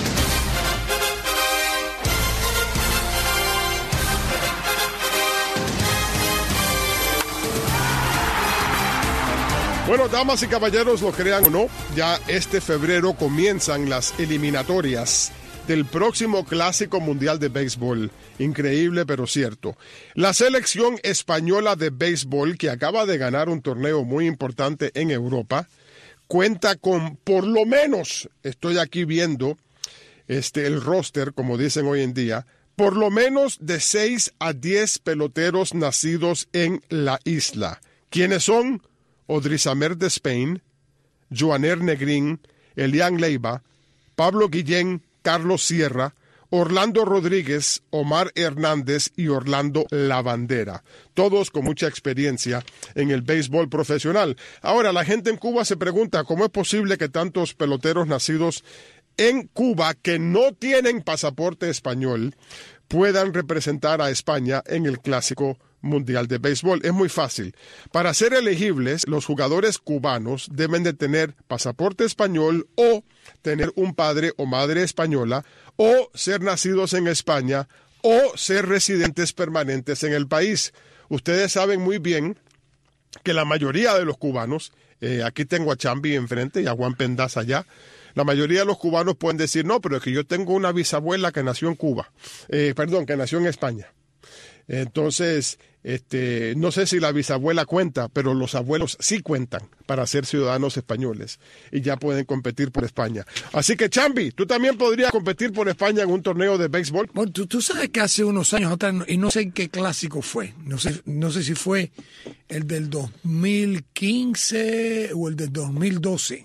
Bueno, damas y caballeros, lo crean o no, ya este febrero comienzan las eliminatorias del próximo Clásico Mundial de Béisbol. Increíble, pero cierto. La selección española de béisbol, que acaba de ganar un torneo muy importante en Europa, cuenta con, por lo menos, estoy aquí viendo este, el roster, como dicen hoy en día, por lo menos de seis a diez peloteros nacidos en la isla. ¿Quiénes son? Odrizamer Despain, Joaner Negrín, Elian Leiva, Pablo Guillén, Carlos Sierra, Orlando Rodríguez, Omar Hernández y Orlando Lavandera. Todos con mucha experiencia en el béisbol profesional. Ahora, la gente en Cuba se pregunta cómo es posible que tantos peloteros nacidos en Cuba que no tienen pasaporte español puedan representar a España en el Clásico Mundial de Béisbol. Es muy fácil. Para ser elegibles, los jugadores cubanos deben de tener pasaporte español o tener un padre o madre española o ser nacidos en España o ser residentes permanentes en el país. Ustedes saben muy bien que la mayoría de los cubanos, eh, aquí tengo a Chambi enfrente y a Juan Pendaz allá, la mayoría de los cubanos pueden decir, no, pero es que yo tengo una bisabuela que nació en Cuba, eh, perdón, que nació en España. Entonces, este, no sé si la bisabuela cuenta, pero los abuelos sí cuentan para ser ciudadanos españoles y ya pueden competir por España. Así que, Chambi, tú también podrías competir por España en un torneo de béisbol. Bueno, tú, tú sabes que hace unos años atrás, y no sé qué clásico fue, no sé, no sé si fue el del dos mil quince o el del dos mil doce,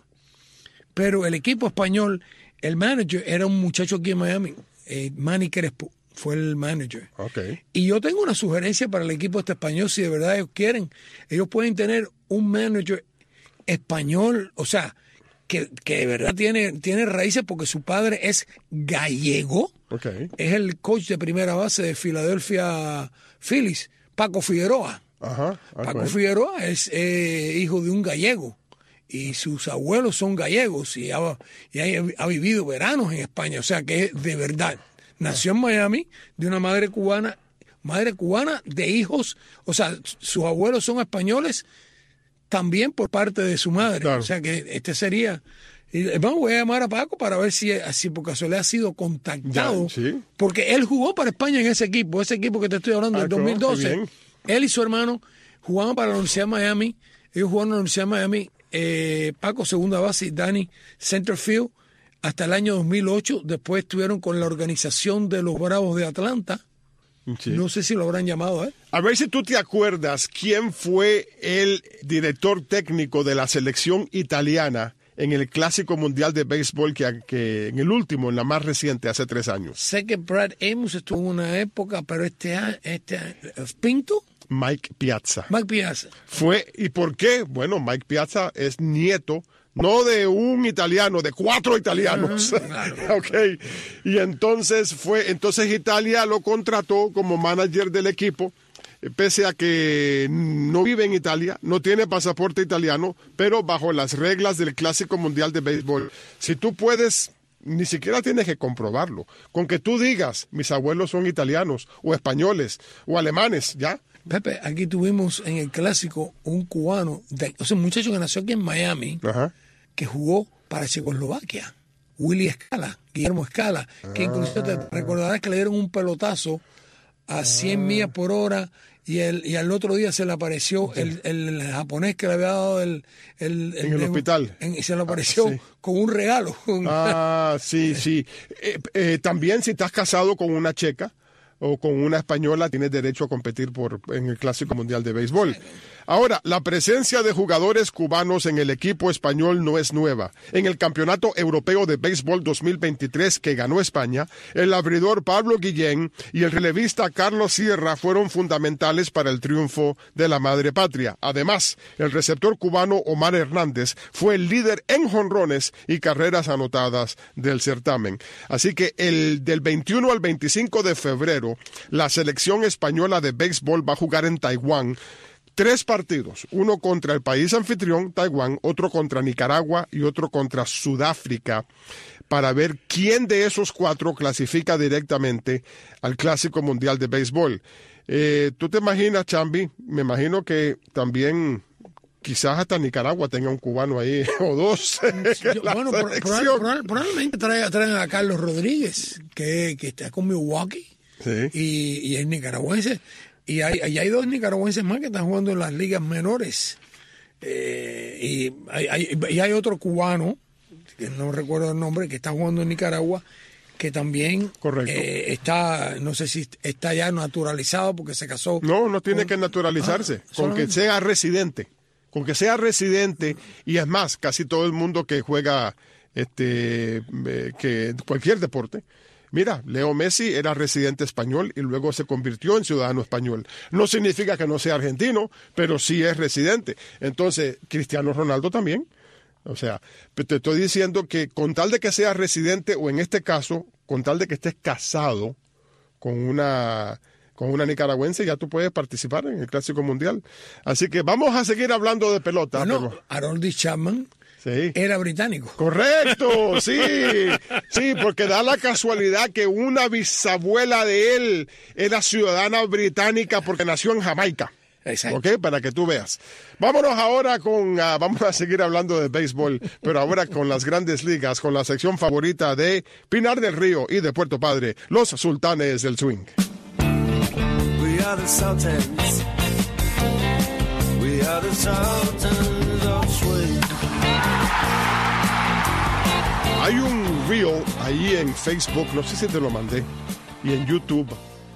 pero el equipo español, el manager era un muchacho aquí en Miami, eh, Manny Crespo. Fue el manager. Okay. Y yo tengo una sugerencia para el equipo este español, si de verdad ellos quieren. Ellos pueden tener un manager español, o sea, que, que de verdad tiene, tiene raíces porque su padre es gallego. Okay. Es el coach de primera base de Philadelphia Phillies, Paco Figueroa. Ajá, okay. Paco Figueroa es eh, hijo de un gallego. Y sus abuelos son gallegos y, ha, y ha, ha vivido veranos en España. O sea que es de verdad. Nació en Miami de una madre cubana, madre cubana de hijos, o sea, sus abuelos son españoles también por parte de su madre. Claro. O sea que este sería... Y, vamos, voy a llamar a Paco para ver si, si por casualidad ha sido contactado. Ya, ¿sí? Porque él jugó para España en ese equipo, ese equipo que te estoy hablando, del ah, dos mil doce. bien. Él y su hermano jugaban para la Universidad de Miami. Ellos jugaron en la Universidad de Miami. Eh, Paco, segunda base, y Dani, center field. Hasta el año dos mil ocho, después estuvieron con la organización de los Bravos de Atlanta. Sí. No sé si lo habrán llamado, ¿eh? A ver si tú te acuerdas quién fue el director técnico de la selección italiana en el Clásico Mundial de Béisbol, que, que en el último, en la más reciente, hace tres años. Sé que Brad Amos estuvo en una época, pero este año, este, ¿Pinto? Mike Piazza. Mike Piazza. Fue, ¿y por qué? Bueno, Mike Piazza es nieto no de un italiano, de cuatro italianos. Uh-huh, claro. Okay. Y entonces fue, entonces Italia lo contrató como manager del equipo, pese a que no vive en Italia, no tiene pasaporte italiano, pero bajo las reglas del Clásico Mundial de Béisbol. Si tú puedes, ni siquiera tienes que comprobarlo. Con que tú digas, mis abuelos son italianos, o españoles, o alemanes, ¿ya? Pepe, aquí tuvimos en el Clásico un cubano, de, o sea, un muchacho que nació aquí en Miami, Ajá. que jugó para Checoslovaquia, Willy Escala, Guillermo Escala, ah. que incluso te recordarás que le dieron un pelotazo a cien ah. millas por hora y, el, y al otro día se le apareció sí. el, el, el japonés que le había dado el... el, el en el, el hospital. En, y se le apareció ah, sí. con un regalo. Ah, sí, sí. Eh, eh, también si estás casado con una checa o con una española, tienes derecho a competir por en el Clásico Mundial de Béisbol. Ahora, la presencia de jugadores cubanos en el equipo español no es nueva. En el Campeonato Europeo de Béisbol dos mil veintitrés que ganó España, el abridor Pablo Guillén y el relevista Carlos Sierra fueron fundamentales para el triunfo de la madre patria. Además, el receptor cubano Omar Hernández fue el líder en jonrones y carreras anotadas del certamen. Así que el del veintiuno al veinticinco de febrero, la selección española de béisbol va a jugar en Taiwán tres partidos, uno contra el país anfitrión, Taiwán, otro contra Nicaragua y otro contra Sudáfrica, para ver quién de esos cuatro clasifica directamente al Clásico Mundial de Béisbol. Eh, ¿Tú te imaginas, Chambi? Me imagino que también quizás hasta Nicaragua tenga un cubano ahí o dos. Yo, bueno, proba- proba- probablemente traen, traen a Carlos Rodríguez, que, que está con Milwaukee, sí. y, y es nicaragüense. Y hay, y hay dos nicaragüenses más que están jugando en las ligas menores. Eh, y, hay, hay, y hay otro cubano, que no recuerdo el nombre, que está jugando en Nicaragua, que también eh, está, no sé si está ya naturalizado porque se casó. No, no tiene con, que naturalizarse, ah, con que sea residente. Con que sea residente, y es más, casi todo el mundo que juega este eh, que cualquier deporte. Mira, Leo Messi era residente español y luego se convirtió en ciudadano español. No significa que no sea argentino, pero sí es residente. Entonces, Cristiano Ronaldo también. O sea, te estoy diciendo que con tal de que seas residente, o en este caso, con tal de que estés casado con una, con una nicaragüense, ya tú puedes participar en el Clásico Mundial. Así que vamos a seguir hablando de pelota. Bueno, pero... Aroldis Chapman sí. era británico. Correcto, sí, sí, porque da la casualidad que una bisabuela de él era ciudadana británica porque nació en Jamaica. Exacto. Ok, para que tú veas. Vámonos ahora con, uh, vamos a seguir hablando de béisbol, pero ahora con las grandes ligas, con la sección favorita de Pinar del Río y de Puerto Padre, los Sultanes del Swing. We are the Sultans. We are the Sultans of Swing. Hay un reel ahí en Facebook, no sé si te lo mandé, y en YouTube,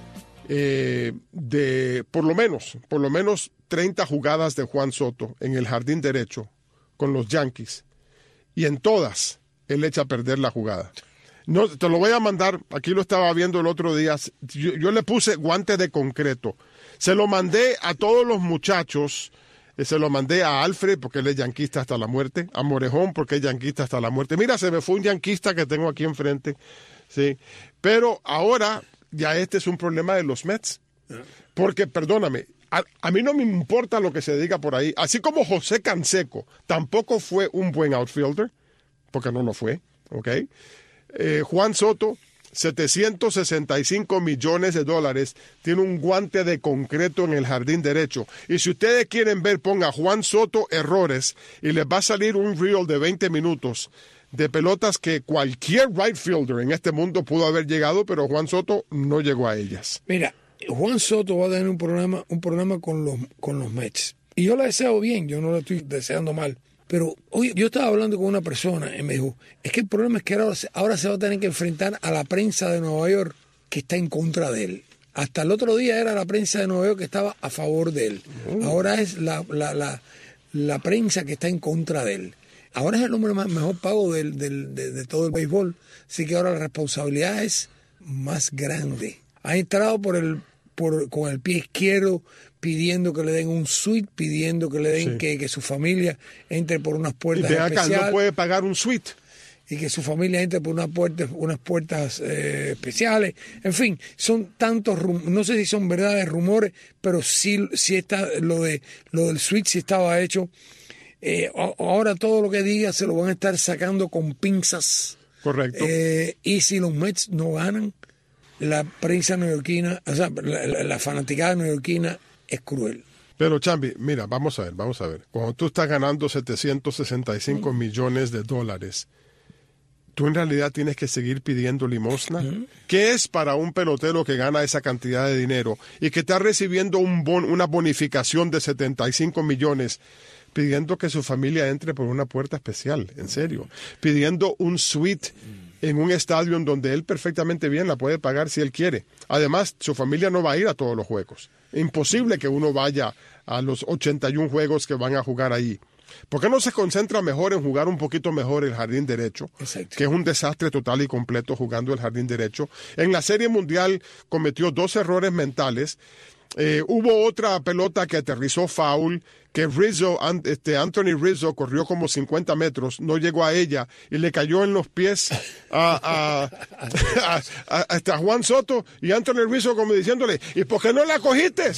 Eh, de por lo menos, por lo menos treinta jugadas de Juan Soto en el jardín derecho con los Yankees, y en todas él echa a perder la jugada. No, te lo voy a mandar, aquí lo estaba viendo el otro día, yo, yo le puse guante de concreto, se lo mandé a todos los muchachos, eh, se lo mandé a Alfred porque él es yanquista hasta la muerte, a Morejón porque es yanquista hasta la muerte. Mira, se me fue un yanquista que tengo aquí enfrente, sí, pero ahora ya este es un problema de los Mets. Porque, perdóname, a, a mí no me importa lo que se diga por ahí. Así como José Canseco tampoco fue un buen outfielder, porque no lo fue, ¿ok? Eh, Juan Soto, setecientos sesenta y cinco millones de dólares, tiene un guante de concreto en el jardín derecho. Y si ustedes quieren ver, ponga Juan Soto errores y les va a salir un reel de veinte minutos de pelotas que cualquier right fielder en este mundo pudo haber llegado, pero Juan Soto no llegó a ellas. Mira, Juan Soto va a tener un problema, un problema con los, con los Mets. Y yo le deseo bien, yo no le estoy deseando mal. Pero hoy yo estaba hablando con una persona y me dijo, es que el problema es que ahora, ahora se va a tener que enfrentar a la prensa de Nueva York que está en contra de él. Hasta el otro día era la prensa de Nueva York que estaba a favor de él. Oh. Ahora es la, la, la, la prensa que está en contra de él. Ahora es el hombre más mejor pago del, del, de, de todo el béisbol, así que ahora la responsabilidad es más grande. Ha entrado por el, por, con el pie izquierdo pidiendo que le den un suite, pidiendo que le den sí. que, que su familia entre por unas puertas y especiales. Acá, no puede pagar un suite. Y que su familia entre por unas puertas, unas puertas eh, especiales. En fin, son tantos, no sé si son verdades, rumores, pero sí, sí está lo de lo del suite sí estaba hecho. Eh, ahora todo lo que diga se lo van a estar sacando con pinzas. Correcto. Eh, y si los Mets no ganan, la prensa neoyorquina, o sea, la, la, la fanaticada neoyorquina es cruel. Pero, Chambi, mira, vamos a ver, vamos a ver. Cuando tú estás ganando setecientos sesenta y cinco mm. millones de dólares, tú en realidad tienes que seguir pidiendo limosna. Mm. ¿Qué es para un pelotero que gana esa cantidad de dinero y que está recibiendo un bon, una bonificación de setenta y cinco millones? Pidiendo que su familia entre por una puerta especial, en serio. Pidiendo un suite en un estadio en donde él perfectamente bien la puede pagar si él quiere. Además, su familia no va a ir a todos los juegos. Imposible que uno vaya a los ochenta y uno juegos que van a jugar ahí. ¿Por qué no se concentra mejor en jugar un poquito mejor el jardín derecho? Exacto. Que es un desastre total y completo jugando el jardín derecho. En la Serie Mundial cometió dos errores mentales. Eh, hubo otra pelota que aterrizó foul, que Rizzo, este Anthony Rizzo corrió como cincuenta metros, no llegó a ella y le cayó en los pies a, a, a, a, a Juan Soto y Anthony Rizzo como diciéndole, ¿y por qué no la cogiste?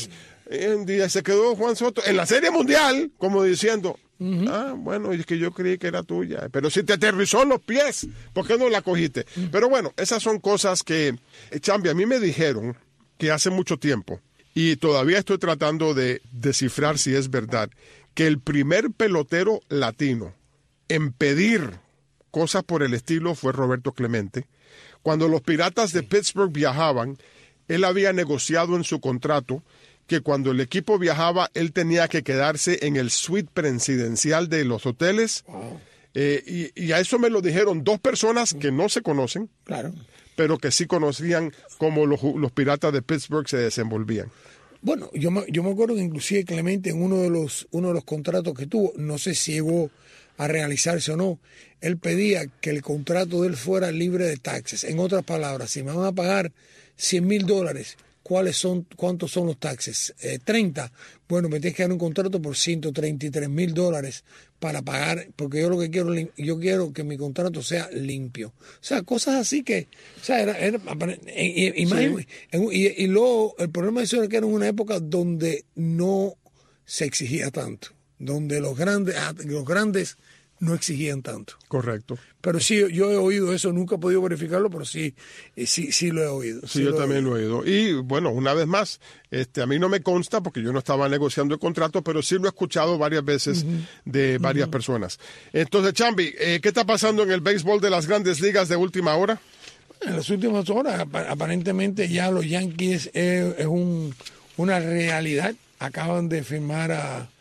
Y se quedó Juan Soto en la Serie Mundial como diciendo, uh-huh. ah, bueno, es que yo creí que era tuya, pero si te aterrizó en los pies, ¿por qué no la cogiste? Uh-huh. Pero bueno, esas son cosas que, Chambi, a mí me dijeron que hace mucho tiempo, y todavía estoy tratando de descifrar si es verdad, que el primer pelotero latino en pedir cosas por el estilo fue Roberto Clemente. Cuando los Piratas de Pittsburgh viajaban, él había negociado en su contrato que cuando el equipo viajaba, él tenía que quedarse en el suite presidencial de los hoteles. Wow. Eh, y, y a eso me lo dijeron dos personas que no se conocen. Claro. Pero que sí conocían cómo los, los Piratas de Pittsburgh se desenvolvían. Bueno, yo me, yo me acuerdo que inclusive Clemente en uno de los uno de los contratos que tuvo, no sé si llegó a realizarse o no, él pedía que el contrato de él fuera libre de taxes. En otras palabras, si me van a pagar cien mil dólares, ¿cuáles son, cuántos son los taxes? Eh, treinta. Bueno, me tienes que dar un contrato por ciento treinta y tres mil dólares para pagar, porque yo lo que quiero, yo quiero que mi contrato sea limpio. O sea, cosas así que, o sea, era, era y, y, sí. y, y luego el problema de eso era que era una época donde no se exigía tanto, donde los grandes, los grandes no exigían tanto. Correcto. Pero sí, yo he oído eso, nunca he podido verificarlo, pero sí, sí, sí lo he oído. Sí, sí yo lo también he lo he oído. Y bueno, una vez más, este, a mí no me consta porque yo no estaba negociando el contrato, pero sí lo he escuchado varias veces uh-huh. de varias uh-huh. personas. Entonces, Chambi, eh, ¿qué está pasando en el béisbol de las Grandes Ligas de última hora? En las últimas horas, aparentemente ya los Yankees es, es un, una realidad. Acaban de firmar a...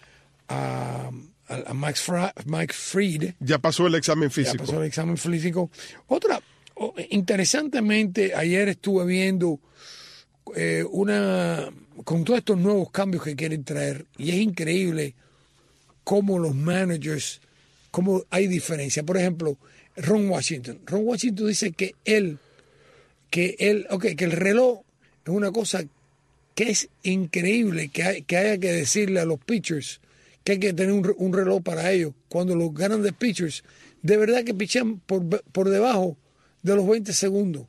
a a Mike, Fra, Mike Fried. Ya pasó el examen físico. Ya pasó el examen físico. Otra, interesantemente, ayer estuve viendo eh, una, con todos estos nuevos cambios que quieren traer, y es increíble cómo los managers, cómo hay diferencia. Por ejemplo, Ron Washington. Ron Washington dice que él, que él, okay, que el reloj es una cosa que es increíble que, hay, que haya que decirle a los pitchers que hay que tener un, un reloj para ellos. Cuando los grandes pitchers, de verdad que pichan por, por debajo de los veinte segundos.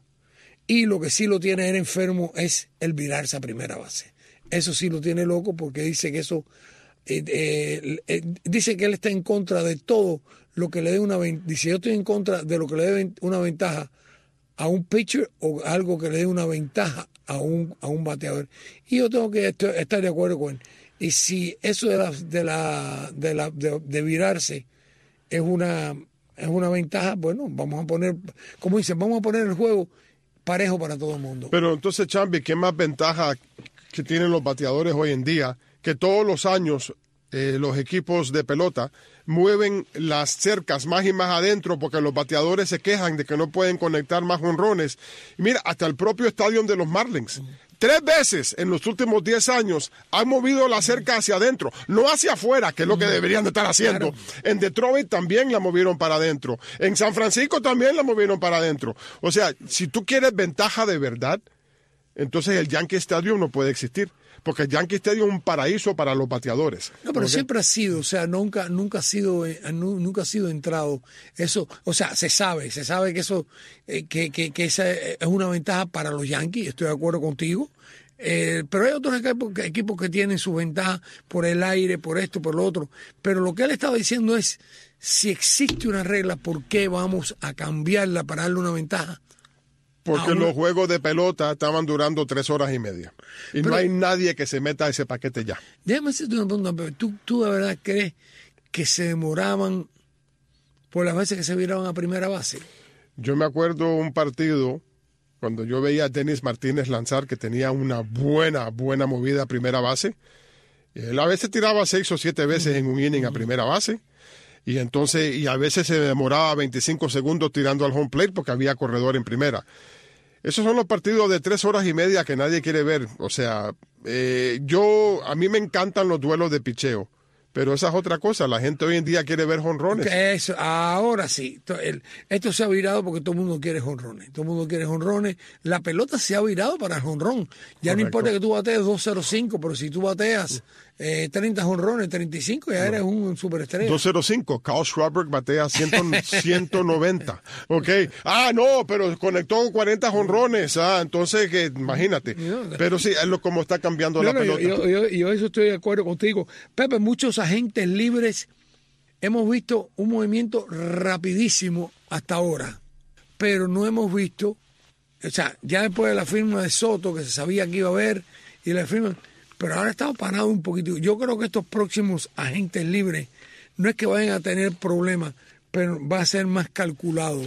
Y lo que sí lo tiene él enfermo es el virarse a primera base. Eso sí lo tiene loco porque dice que eso, eh, eh, eh, dice que él está en contra de todo lo que le dé una ventaja. Dice, yo estoy en contra de lo que le dé una ventaja a un pitcher o algo que le dé una ventaja a un, a un bateador. Y yo tengo que estar de acuerdo con él. Y si eso de la de la de la de, de virarse es una es una ventaja, bueno, vamos a poner, como dicen, vamos a poner el juego parejo para todo el mundo. Pero entonces, Chambi, ¿qué más ventaja que tienen los bateadores hoy en día? Que todos los años eh, los equipos de pelota mueven las cercas más y más adentro porque los bateadores se quejan de que no pueden conectar más jonrones. Mira, hasta el propio estadio de los Marlins. Uh-huh. Tres veces en los últimos diez años han movido la cerca hacia adentro, no hacia afuera, que es lo que deberían de estar haciendo. Claro. En Detroit también la movieron para adentro. En San Francisco también la movieron para adentro. O sea, si tú quieres ventaja de verdad, entonces el Yankee Stadium no puede existir. Porque el Yankee Stadium es un paraíso para los bateadores. No, pero ¿okay? siempre ha sido, o sea, nunca, nunca ha sido, nunca ha sido entrado. Eso, o sea, se sabe, se sabe que eso, eh, que, que, que esa es una ventaja para los Yankees. Estoy de acuerdo contigo. Eh, pero hay otros equipos, equipos que tienen su ventaja por el aire, por esto, por lo otro. Pero lo que él estaba diciendo es, si existe una regla, ¿por qué vamos a cambiarla para darle una ventaja? Porque los juegos de pelota estaban durando tres horas y media. Y pero, no hay nadie que se meta a ese paquete ya. Déjame hacerte una pregunta, pero ¿tú, ¿tú de verdad crees que se demoraban por las veces que se viraban a primera base? Yo me acuerdo un partido, cuando yo veía a Denis Martínez lanzar, que tenía una buena, buena movida a primera base. Él a veces tiraba seis o siete veces en un inning a primera base. Y entonces, y a veces se demoraba veinticinco segundos tirando al home plate porque había corredor en primera. Esos son los partidos de tres horas y media que nadie quiere ver. O sea, eh, yo, a mí me encantan los duelos de picheo, pero esa es otra cosa. La gente hoy en día quiere ver jonrones. Eso, ahora sí. El, esto se ha virado porque todo el mundo quiere jonrones. Todo el mundo quiere jonrones. La pelota se ha virado para el jonrón. Ya Correcto. No importa que tú batees dos cero cinco, pero si tú bateas eh, treinta jonrones, treinta y cinco, ya no. eres un superestrella. dos cero cinco. Kyle Schwarber batea ciento noventa. Ok. Ah, no, pero conectó cuarenta jonrones. Ah, entonces, que imagínate. Pero sí, es lo como está cambiando no, la no, pelota. Yo, yo, yo eso estoy de acuerdo contigo. Pepe, muchos agentes libres hemos visto un movimiento rapidísimo hasta ahora, pero no hemos visto, o sea, ya después de la firma de Soto, que se sabía que iba a haber, y la firma, pero ahora estamos parados un poquito. Yo creo que estos próximos agentes libres no es que vayan a tener problemas, pero va a ser más calculado.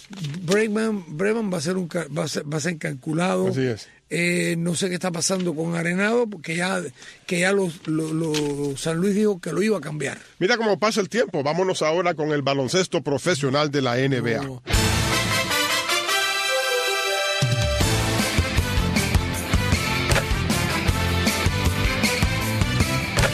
Bregman, Bregman va a ser un va a ser, va a ser calculado. Así es. Eh, no sé qué está pasando con Arenado, porque ya, que ya los, los, los San Luis dijo que lo iba a cambiar. Mira cómo pasa el tiempo. Vámonos ahora con el baloncesto profesional de la N B A. No.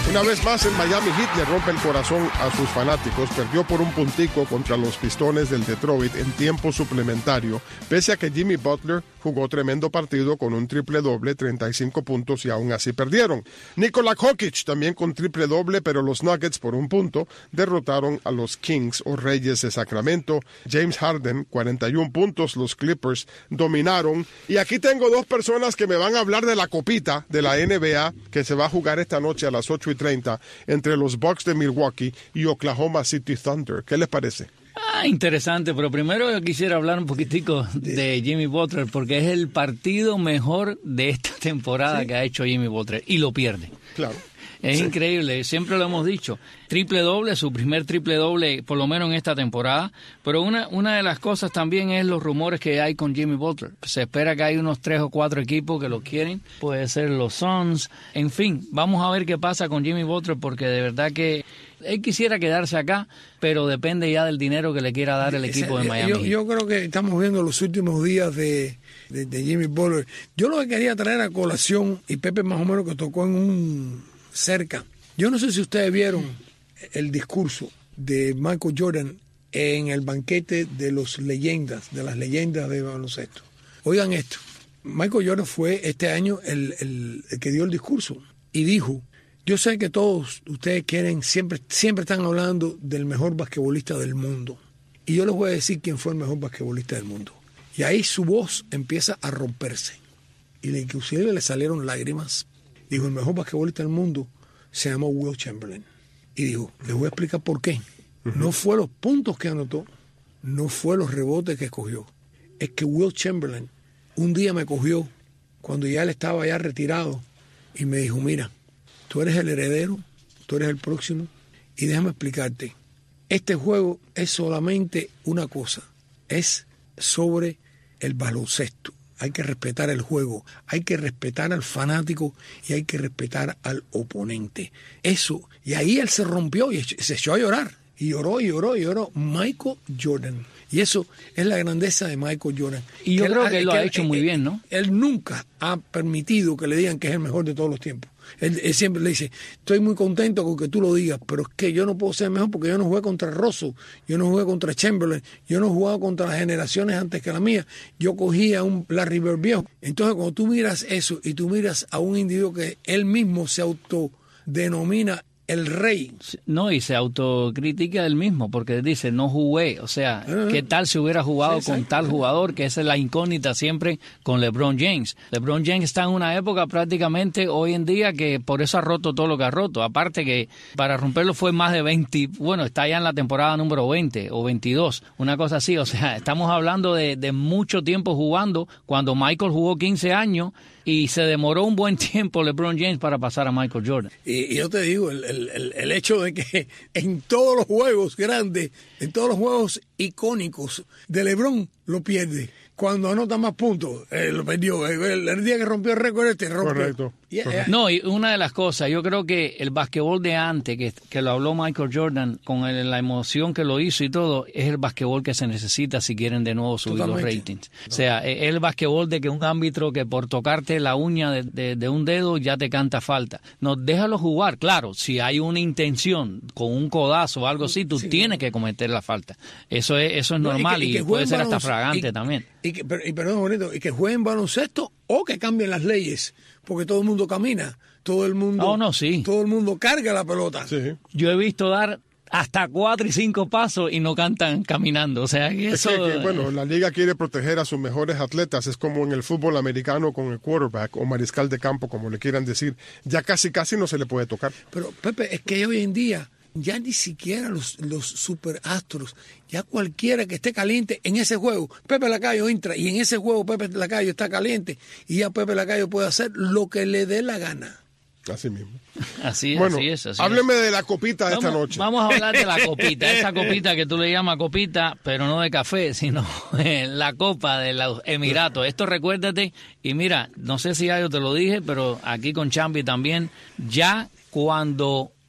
Una vez más, el Miami Heat le rompe el corazón a sus fanáticos. Perdió por un puntico contra los Pistones del Detroit en tiempo suplementario, pese a que Jimmy Butler jugó tremendo partido con un triple doble, treinta y cinco puntos, y aún así perdieron. Nikola Jokic también con triple doble, pero los Nuggets por un punto derrotaron a los Kings o Reyes de Sacramento. James Harden, cuarenta y un puntos, los Clippers dominaron. Y aquí tengo dos personas que me van a hablar de la copita de la N B A que se va a jugar esta noche a las ocho y treinta entre los Bucks de Milwaukee y Oklahoma City Thunder. ¿Qué les parece? Ah, interesante, pero primero yo quisiera hablar un poquitico de Jimmy Butler, porque es el partido mejor de esta temporada, ¿sí?, que ha hecho Jimmy Butler, y lo pierde. Claro. Es sí. increíble, siempre lo hemos dicho. Triple doble, su primer triple doble, por lo menos en esta temporada. Pero una, una de las cosas también es los rumores que hay con Jimmy Butler. Se espera que hay unos tres o cuatro equipos que lo quieren. Puede ser los Suns. En fin, vamos a ver qué pasa con Jimmy Butler, porque de verdad que él quisiera quedarse acá, pero depende ya del dinero que le quiera dar el equipo de Miami. Yo, yo creo que estamos viendo los últimos días de, de, de Jimmy Butler. Yo lo que quería traer a colación, y Pepe más o menos que tocó en un cerca. Yo no sé si ustedes vieron el discurso de Michael Jordan en el banquete de los leyendas, de las leyendas de baloncesto. Oigan esto, Michael Jordan fue este año el, el, el que dio el discurso y dijo: yo sé que todos ustedes quieren, siempre, siempre están hablando del mejor basquetbolista del mundo, y yo les voy a decir quién fue el mejor basquetbolista del mundo. Y ahí su voz empieza a romperse, y le, inclusive le salieron lágrimas. Dijo: el mejor basquetbolista del mundo se llamó Wilt Chamberlain. Y dijo: les voy a explicar por qué. Uh-huh. No fue los puntos que anotó, no fue los rebotes que cogió. Es que Wilt Chamberlain un día me cogió cuando ya él estaba ya retirado y me dijo: mira, tú eres el heredero, tú eres el próximo, y déjame explicarte. Este juego es solamente una cosa, es sobre el baloncesto. Hay que respetar el juego, hay que respetar al fanático y hay que respetar al oponente. Eso, y ahí él se rompió y se echó a llorar. Y lloró, y lloró, y lloró. Michael Jordan. Y eso es la grandeza de Michael Jordan. Y yo él, creo que él lo que ha él, hecho él, muy bien, ¿no? Él nunca ha permitido que le digan que es el mejor de todos los tiempos. Él, él siempre le dice: estoy muy contento con que tú lo digas, pero es que yo no puedo ser mejor porque yo no jugué contra Russell, yo no jugué contra Chamberlain, yo no he jugado contra las generaciones antes que la mía, yo cogí a un Larry Bird viejo. Entonces, cuando tú miras eso y tú miras a un individuo que él mismo se autodenomina el rey. No, y se autocritica él mismo, porque dice: no jugué. O sea, uh-huh. ¿qué tal si hubiera jugado sí, con tal jugador? Que esa es la incógnita siempre con LeBron James. LeBron James está en una época prácticamente hoy en día que por eso ha roto todo lo que ha roto. Aparte que para romperlo fue más de veinte, bueno, está ya en la temporada número veinte o veintidós, una cosa así. O sea, estamos hablando de, de mucho tiempo jugando, cuando Michael jugó quince años y se demoró un buen tiempo LeBron James para pasar a Michael Jordan. Y, y yo te digo, el, el, el, el hecho de que en todos los juegos grandes, en todos los juegos icónicos de LeBron, lo pierde. Cuando anota más puntos, eh, lo perdió. El, el día que rompió el récord este, rompió. Correcto. Yeah, yeah. No, y una de las cosas, yo creo que el basquetbol de antes, que, que lo habló Michael Jordan, con el, la emoción que lo hizo y todo, es el basquetbol que se necesita si quieren de nuevo subir Totalmente. Los ratings. No. O sea, es el basquetbol de que un árbitro que por tocarte la uña de, de, de un dedo ya te canta falta. No, déjalo jugar. Claro, si hay una intención con un codazo o algo así, tú sí, tienes no. que cometer la falta. Eso es, eso es normal, no, y, que, y, que y puede ser hasta fragante y, también. Y que, y perdón, bonito, y que jueguen baloncesto o que cambien las leyes, porque todo el mundo camina, todo el mundo, oh, no, sí. todo el mundo carga la pelota. Sí. Yo he visto dar hasta cuatro y cinco pasos y no cantan caminando, o sea, que eso... Es que, que, bueno, la liga quiere proteger a sus mejores atletas, es como en el fútbol americano con el quarterback o mariscal de campo, como le quieran decir, ya casi casi no se le puede tocar. Pero, Pepe, es que hoy en día ya ni siquiera los, los superastros, ya cualquiera que esté caliente en ese juego, Pepe Lacayo entra y en ese juego Pepe Lacayo está caliente y ya Pepe Lacayo puede hacer lo que le dé la gana. Así mismo. Así, bueno, así es. Así hábleme es. de la copita de vamos, esta noche. Vamos a hablar de la copita, esa copita que tú le llamas copita, pero no de café, sino la copa de los Emiratos. Esto recuérdate, y mira, no sé si ya yo te lo dije, pero aquí con Chambi también, ya cuando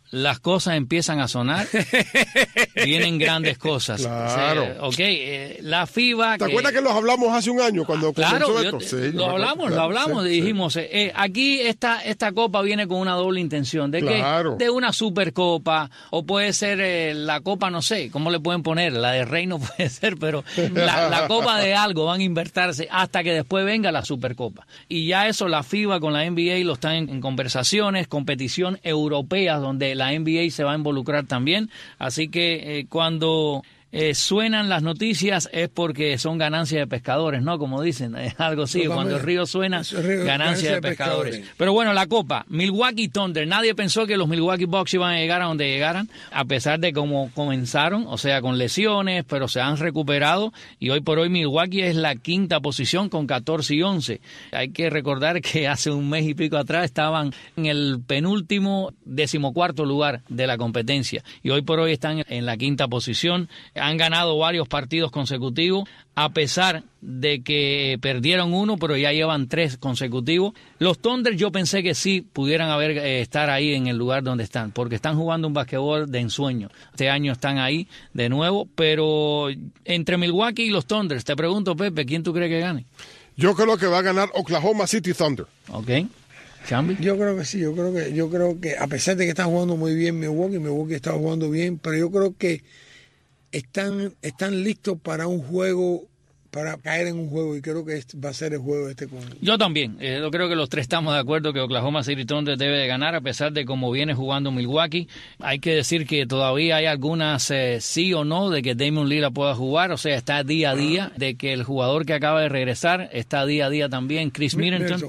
las cosas empiezan a sonar, vienen grandes cosas. Claro. O sea, ok, eh, la FIBA... ¿Te que, acuerdas que los hablamos hace un año cuando claro, comenzó yo, esto? Sí, lo hablamos, claro, lo hablamos, sí, dijimos, sí. Eh, aquí esta, esta copa viene con una doble intención, de Claro. que de una supercopa, o puede ser eh, la copa, no sé, ¿cómo le pueden poner? La de Rey no puede ser, pero la, la copa de algo van a invertirse hasta que después venga la supercopa. Y ya eso la FIBA con la N B A lo están en, en conversaciones, competición europea, donde la N B A se va a involucrar también. Así que eh, cuando eh, suenan las noticias es porque son ganancias de pescadores, ¿no? Como dicen, es algo así. No, cuando el río suena, río, ganancias de pescadores. pescadores. Pero bueno, la Copa, Milwaukee Thunder. Nadie pensó que los Milwaukee Bucks iban a llegar a donde llegaran, a pesar de cómo comenzaron, o sea, con lesiones, pero se han recuperado. Y hoy por hoy Milwaukee es la quinta posición con catorce y once. Hay que recordar que hace un mes y pico atrás estaban en el penúltimo, decimocuarto lugar de la competencia. Y hoy por hoy están en la quinta posición. Han ganado varios partidos consecutivos, a pesar de que perdieron uno, pero ya llevan tres consecutivos. Los Thunder yo pensé que sí pudieran haber eh, estar ahí en el lugar donde están, porque están jugando un basquetbol de ensueño. Este año están ahí de nuevo, pero entre Milwaukee y los Thunder, te pregunto, Pepe, ¿quién tú crees que gane? Yo creo que va a ganar Oklahoma City Thunder. Ok. ¿Chambi? Yo creo que sí, yo creo que, yo creo que a pesar de que están jugando muy bien Milwaukee, Milwaukee está jugando bien, pero yo creo que están, están listos para un juego, para caer en un juego, y creo que este va a ser el juego este con... Yo también, eh, yo creo que los tres estamos de acuerdo que Oklahoma City Thunder debe de ganar, a pesar de cómo viene jugando Milwaukee. Hay que decir que todavía hay algunas eh, sí o no de que Damian Lillard pueda jugar, o sea, está día a día, de que el jugador que acaba de regresar está día a día también, Chris Middleton.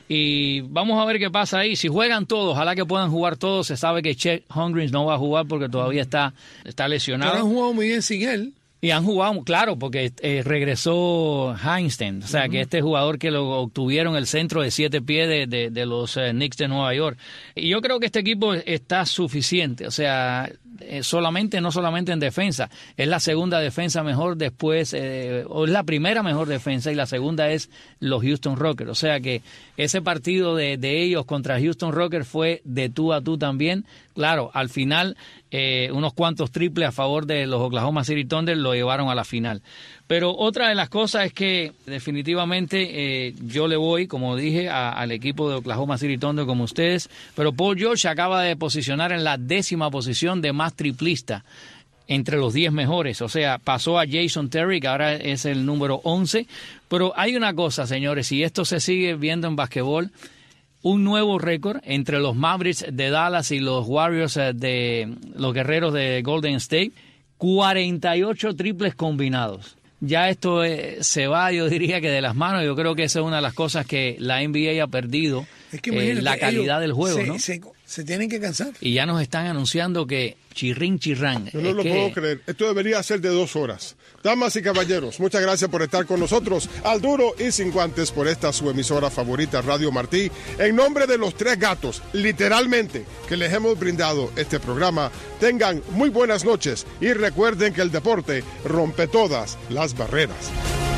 Y vamos a ver qué pasa ahí. Si juegan todos, ojalá que puedan jugar todos. Se sabe que Chet Holmgren no va a jugar porque todavía está, está lesionado. Pero han jugado muy bien sin él. Y han jugado, claro, porque eh, regresó Heinstein, o sea, uh-huh. que este jugador que lo obtuvieron el centro de siete pies de, de, de los eh, Knicks de Nueva York. Y yo creo que este equipo está suficiente, o sea, eh, solamente, no solamente en defensa, es la segunda defensa mejor después, eh, o es la primera mejor defensa y la segunda es los Houston Rockets. O sea que ese partido de, de ellos contra Houston Rockets fue de tú a tú también. Claro, al final eh, unos cuantos triples a favor de los Oklahoma City Thunder lo llevaron a la final. Pero otra de las cosas es que definitivamente eh, yo le voy, como dije, a, al equipo de Oklahoma City Thunder como ustedes, pero Paul George acaba de posicionar en la décima posición de más triplista entre los diez mejores, o sea, pasó a Jason Terry, que ahora es el número once, pero hay una cosa, señores, si esto se sigue viendo en basquetbol, un nuevo récord entre los Mavericks de Dallas y los Warriors de los Guerreros de Golden State, cuarenta y ocho triples combinados. Ya esto eh, se va, yo diría que de las manos. Yo creo que esa es una de las cosas que la N B A ha perdido, es que eh, la calidad del juego, se, ¿no? Se, se tienen que cansar. Y ya nos están anunciando que chirrín, chirrán. Yo no es lo que... puedo creer. Esto debería ser de dos horas. Damas y caballeros, muchas gracias por estar con nosotros al duro y sin guantes por esta su emisora favorita, Radio Martí. En nombre de los tres gatos, literalmente, que les hemos brindado este programa, tengan muy buenas noches y recuerden que el deporte rompe todas las barreras.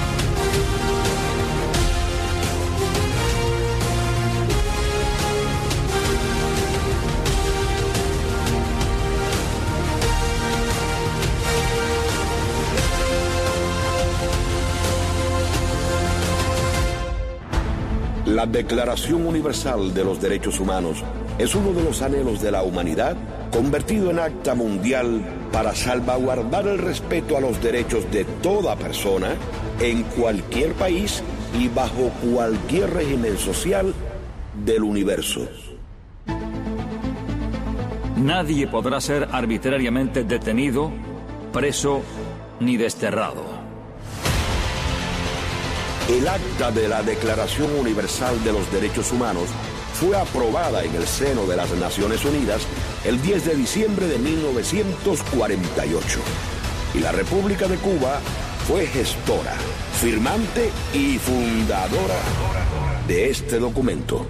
La Declaración Universal de los Derechos Humanos es uno de los anhelos de la humanidad convertido en acta mundial para salvaguardar el respeto a los derechos de toda persona en cualquier país y bajo cualquier régimen social del universo. Nadie podrá ser arbitrariamente detenido, preso ni desterrado. El acta de la Declaración Universal de los Derechos Humanos fue aprobada en el seno de las Naciones Unidas el diez de diciembre de mil novecientos cuarenta y ocho. Y la República de Cuba fue gestora, firmante y fundadora de este documento.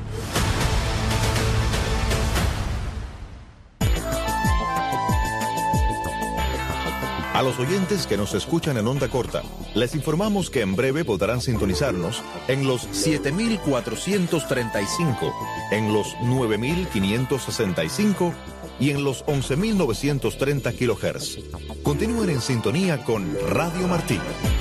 A los oyentes que nos escuchan en onda corta, les informamos que en breve podrán sintonizarnos en los siete mil cuatrocientos treinta y cinco, en los nueve mil quinientos sesenta y cinco y en los once mil novecientos treinta kilohertz. Continúen en sintonía con Radio Martí.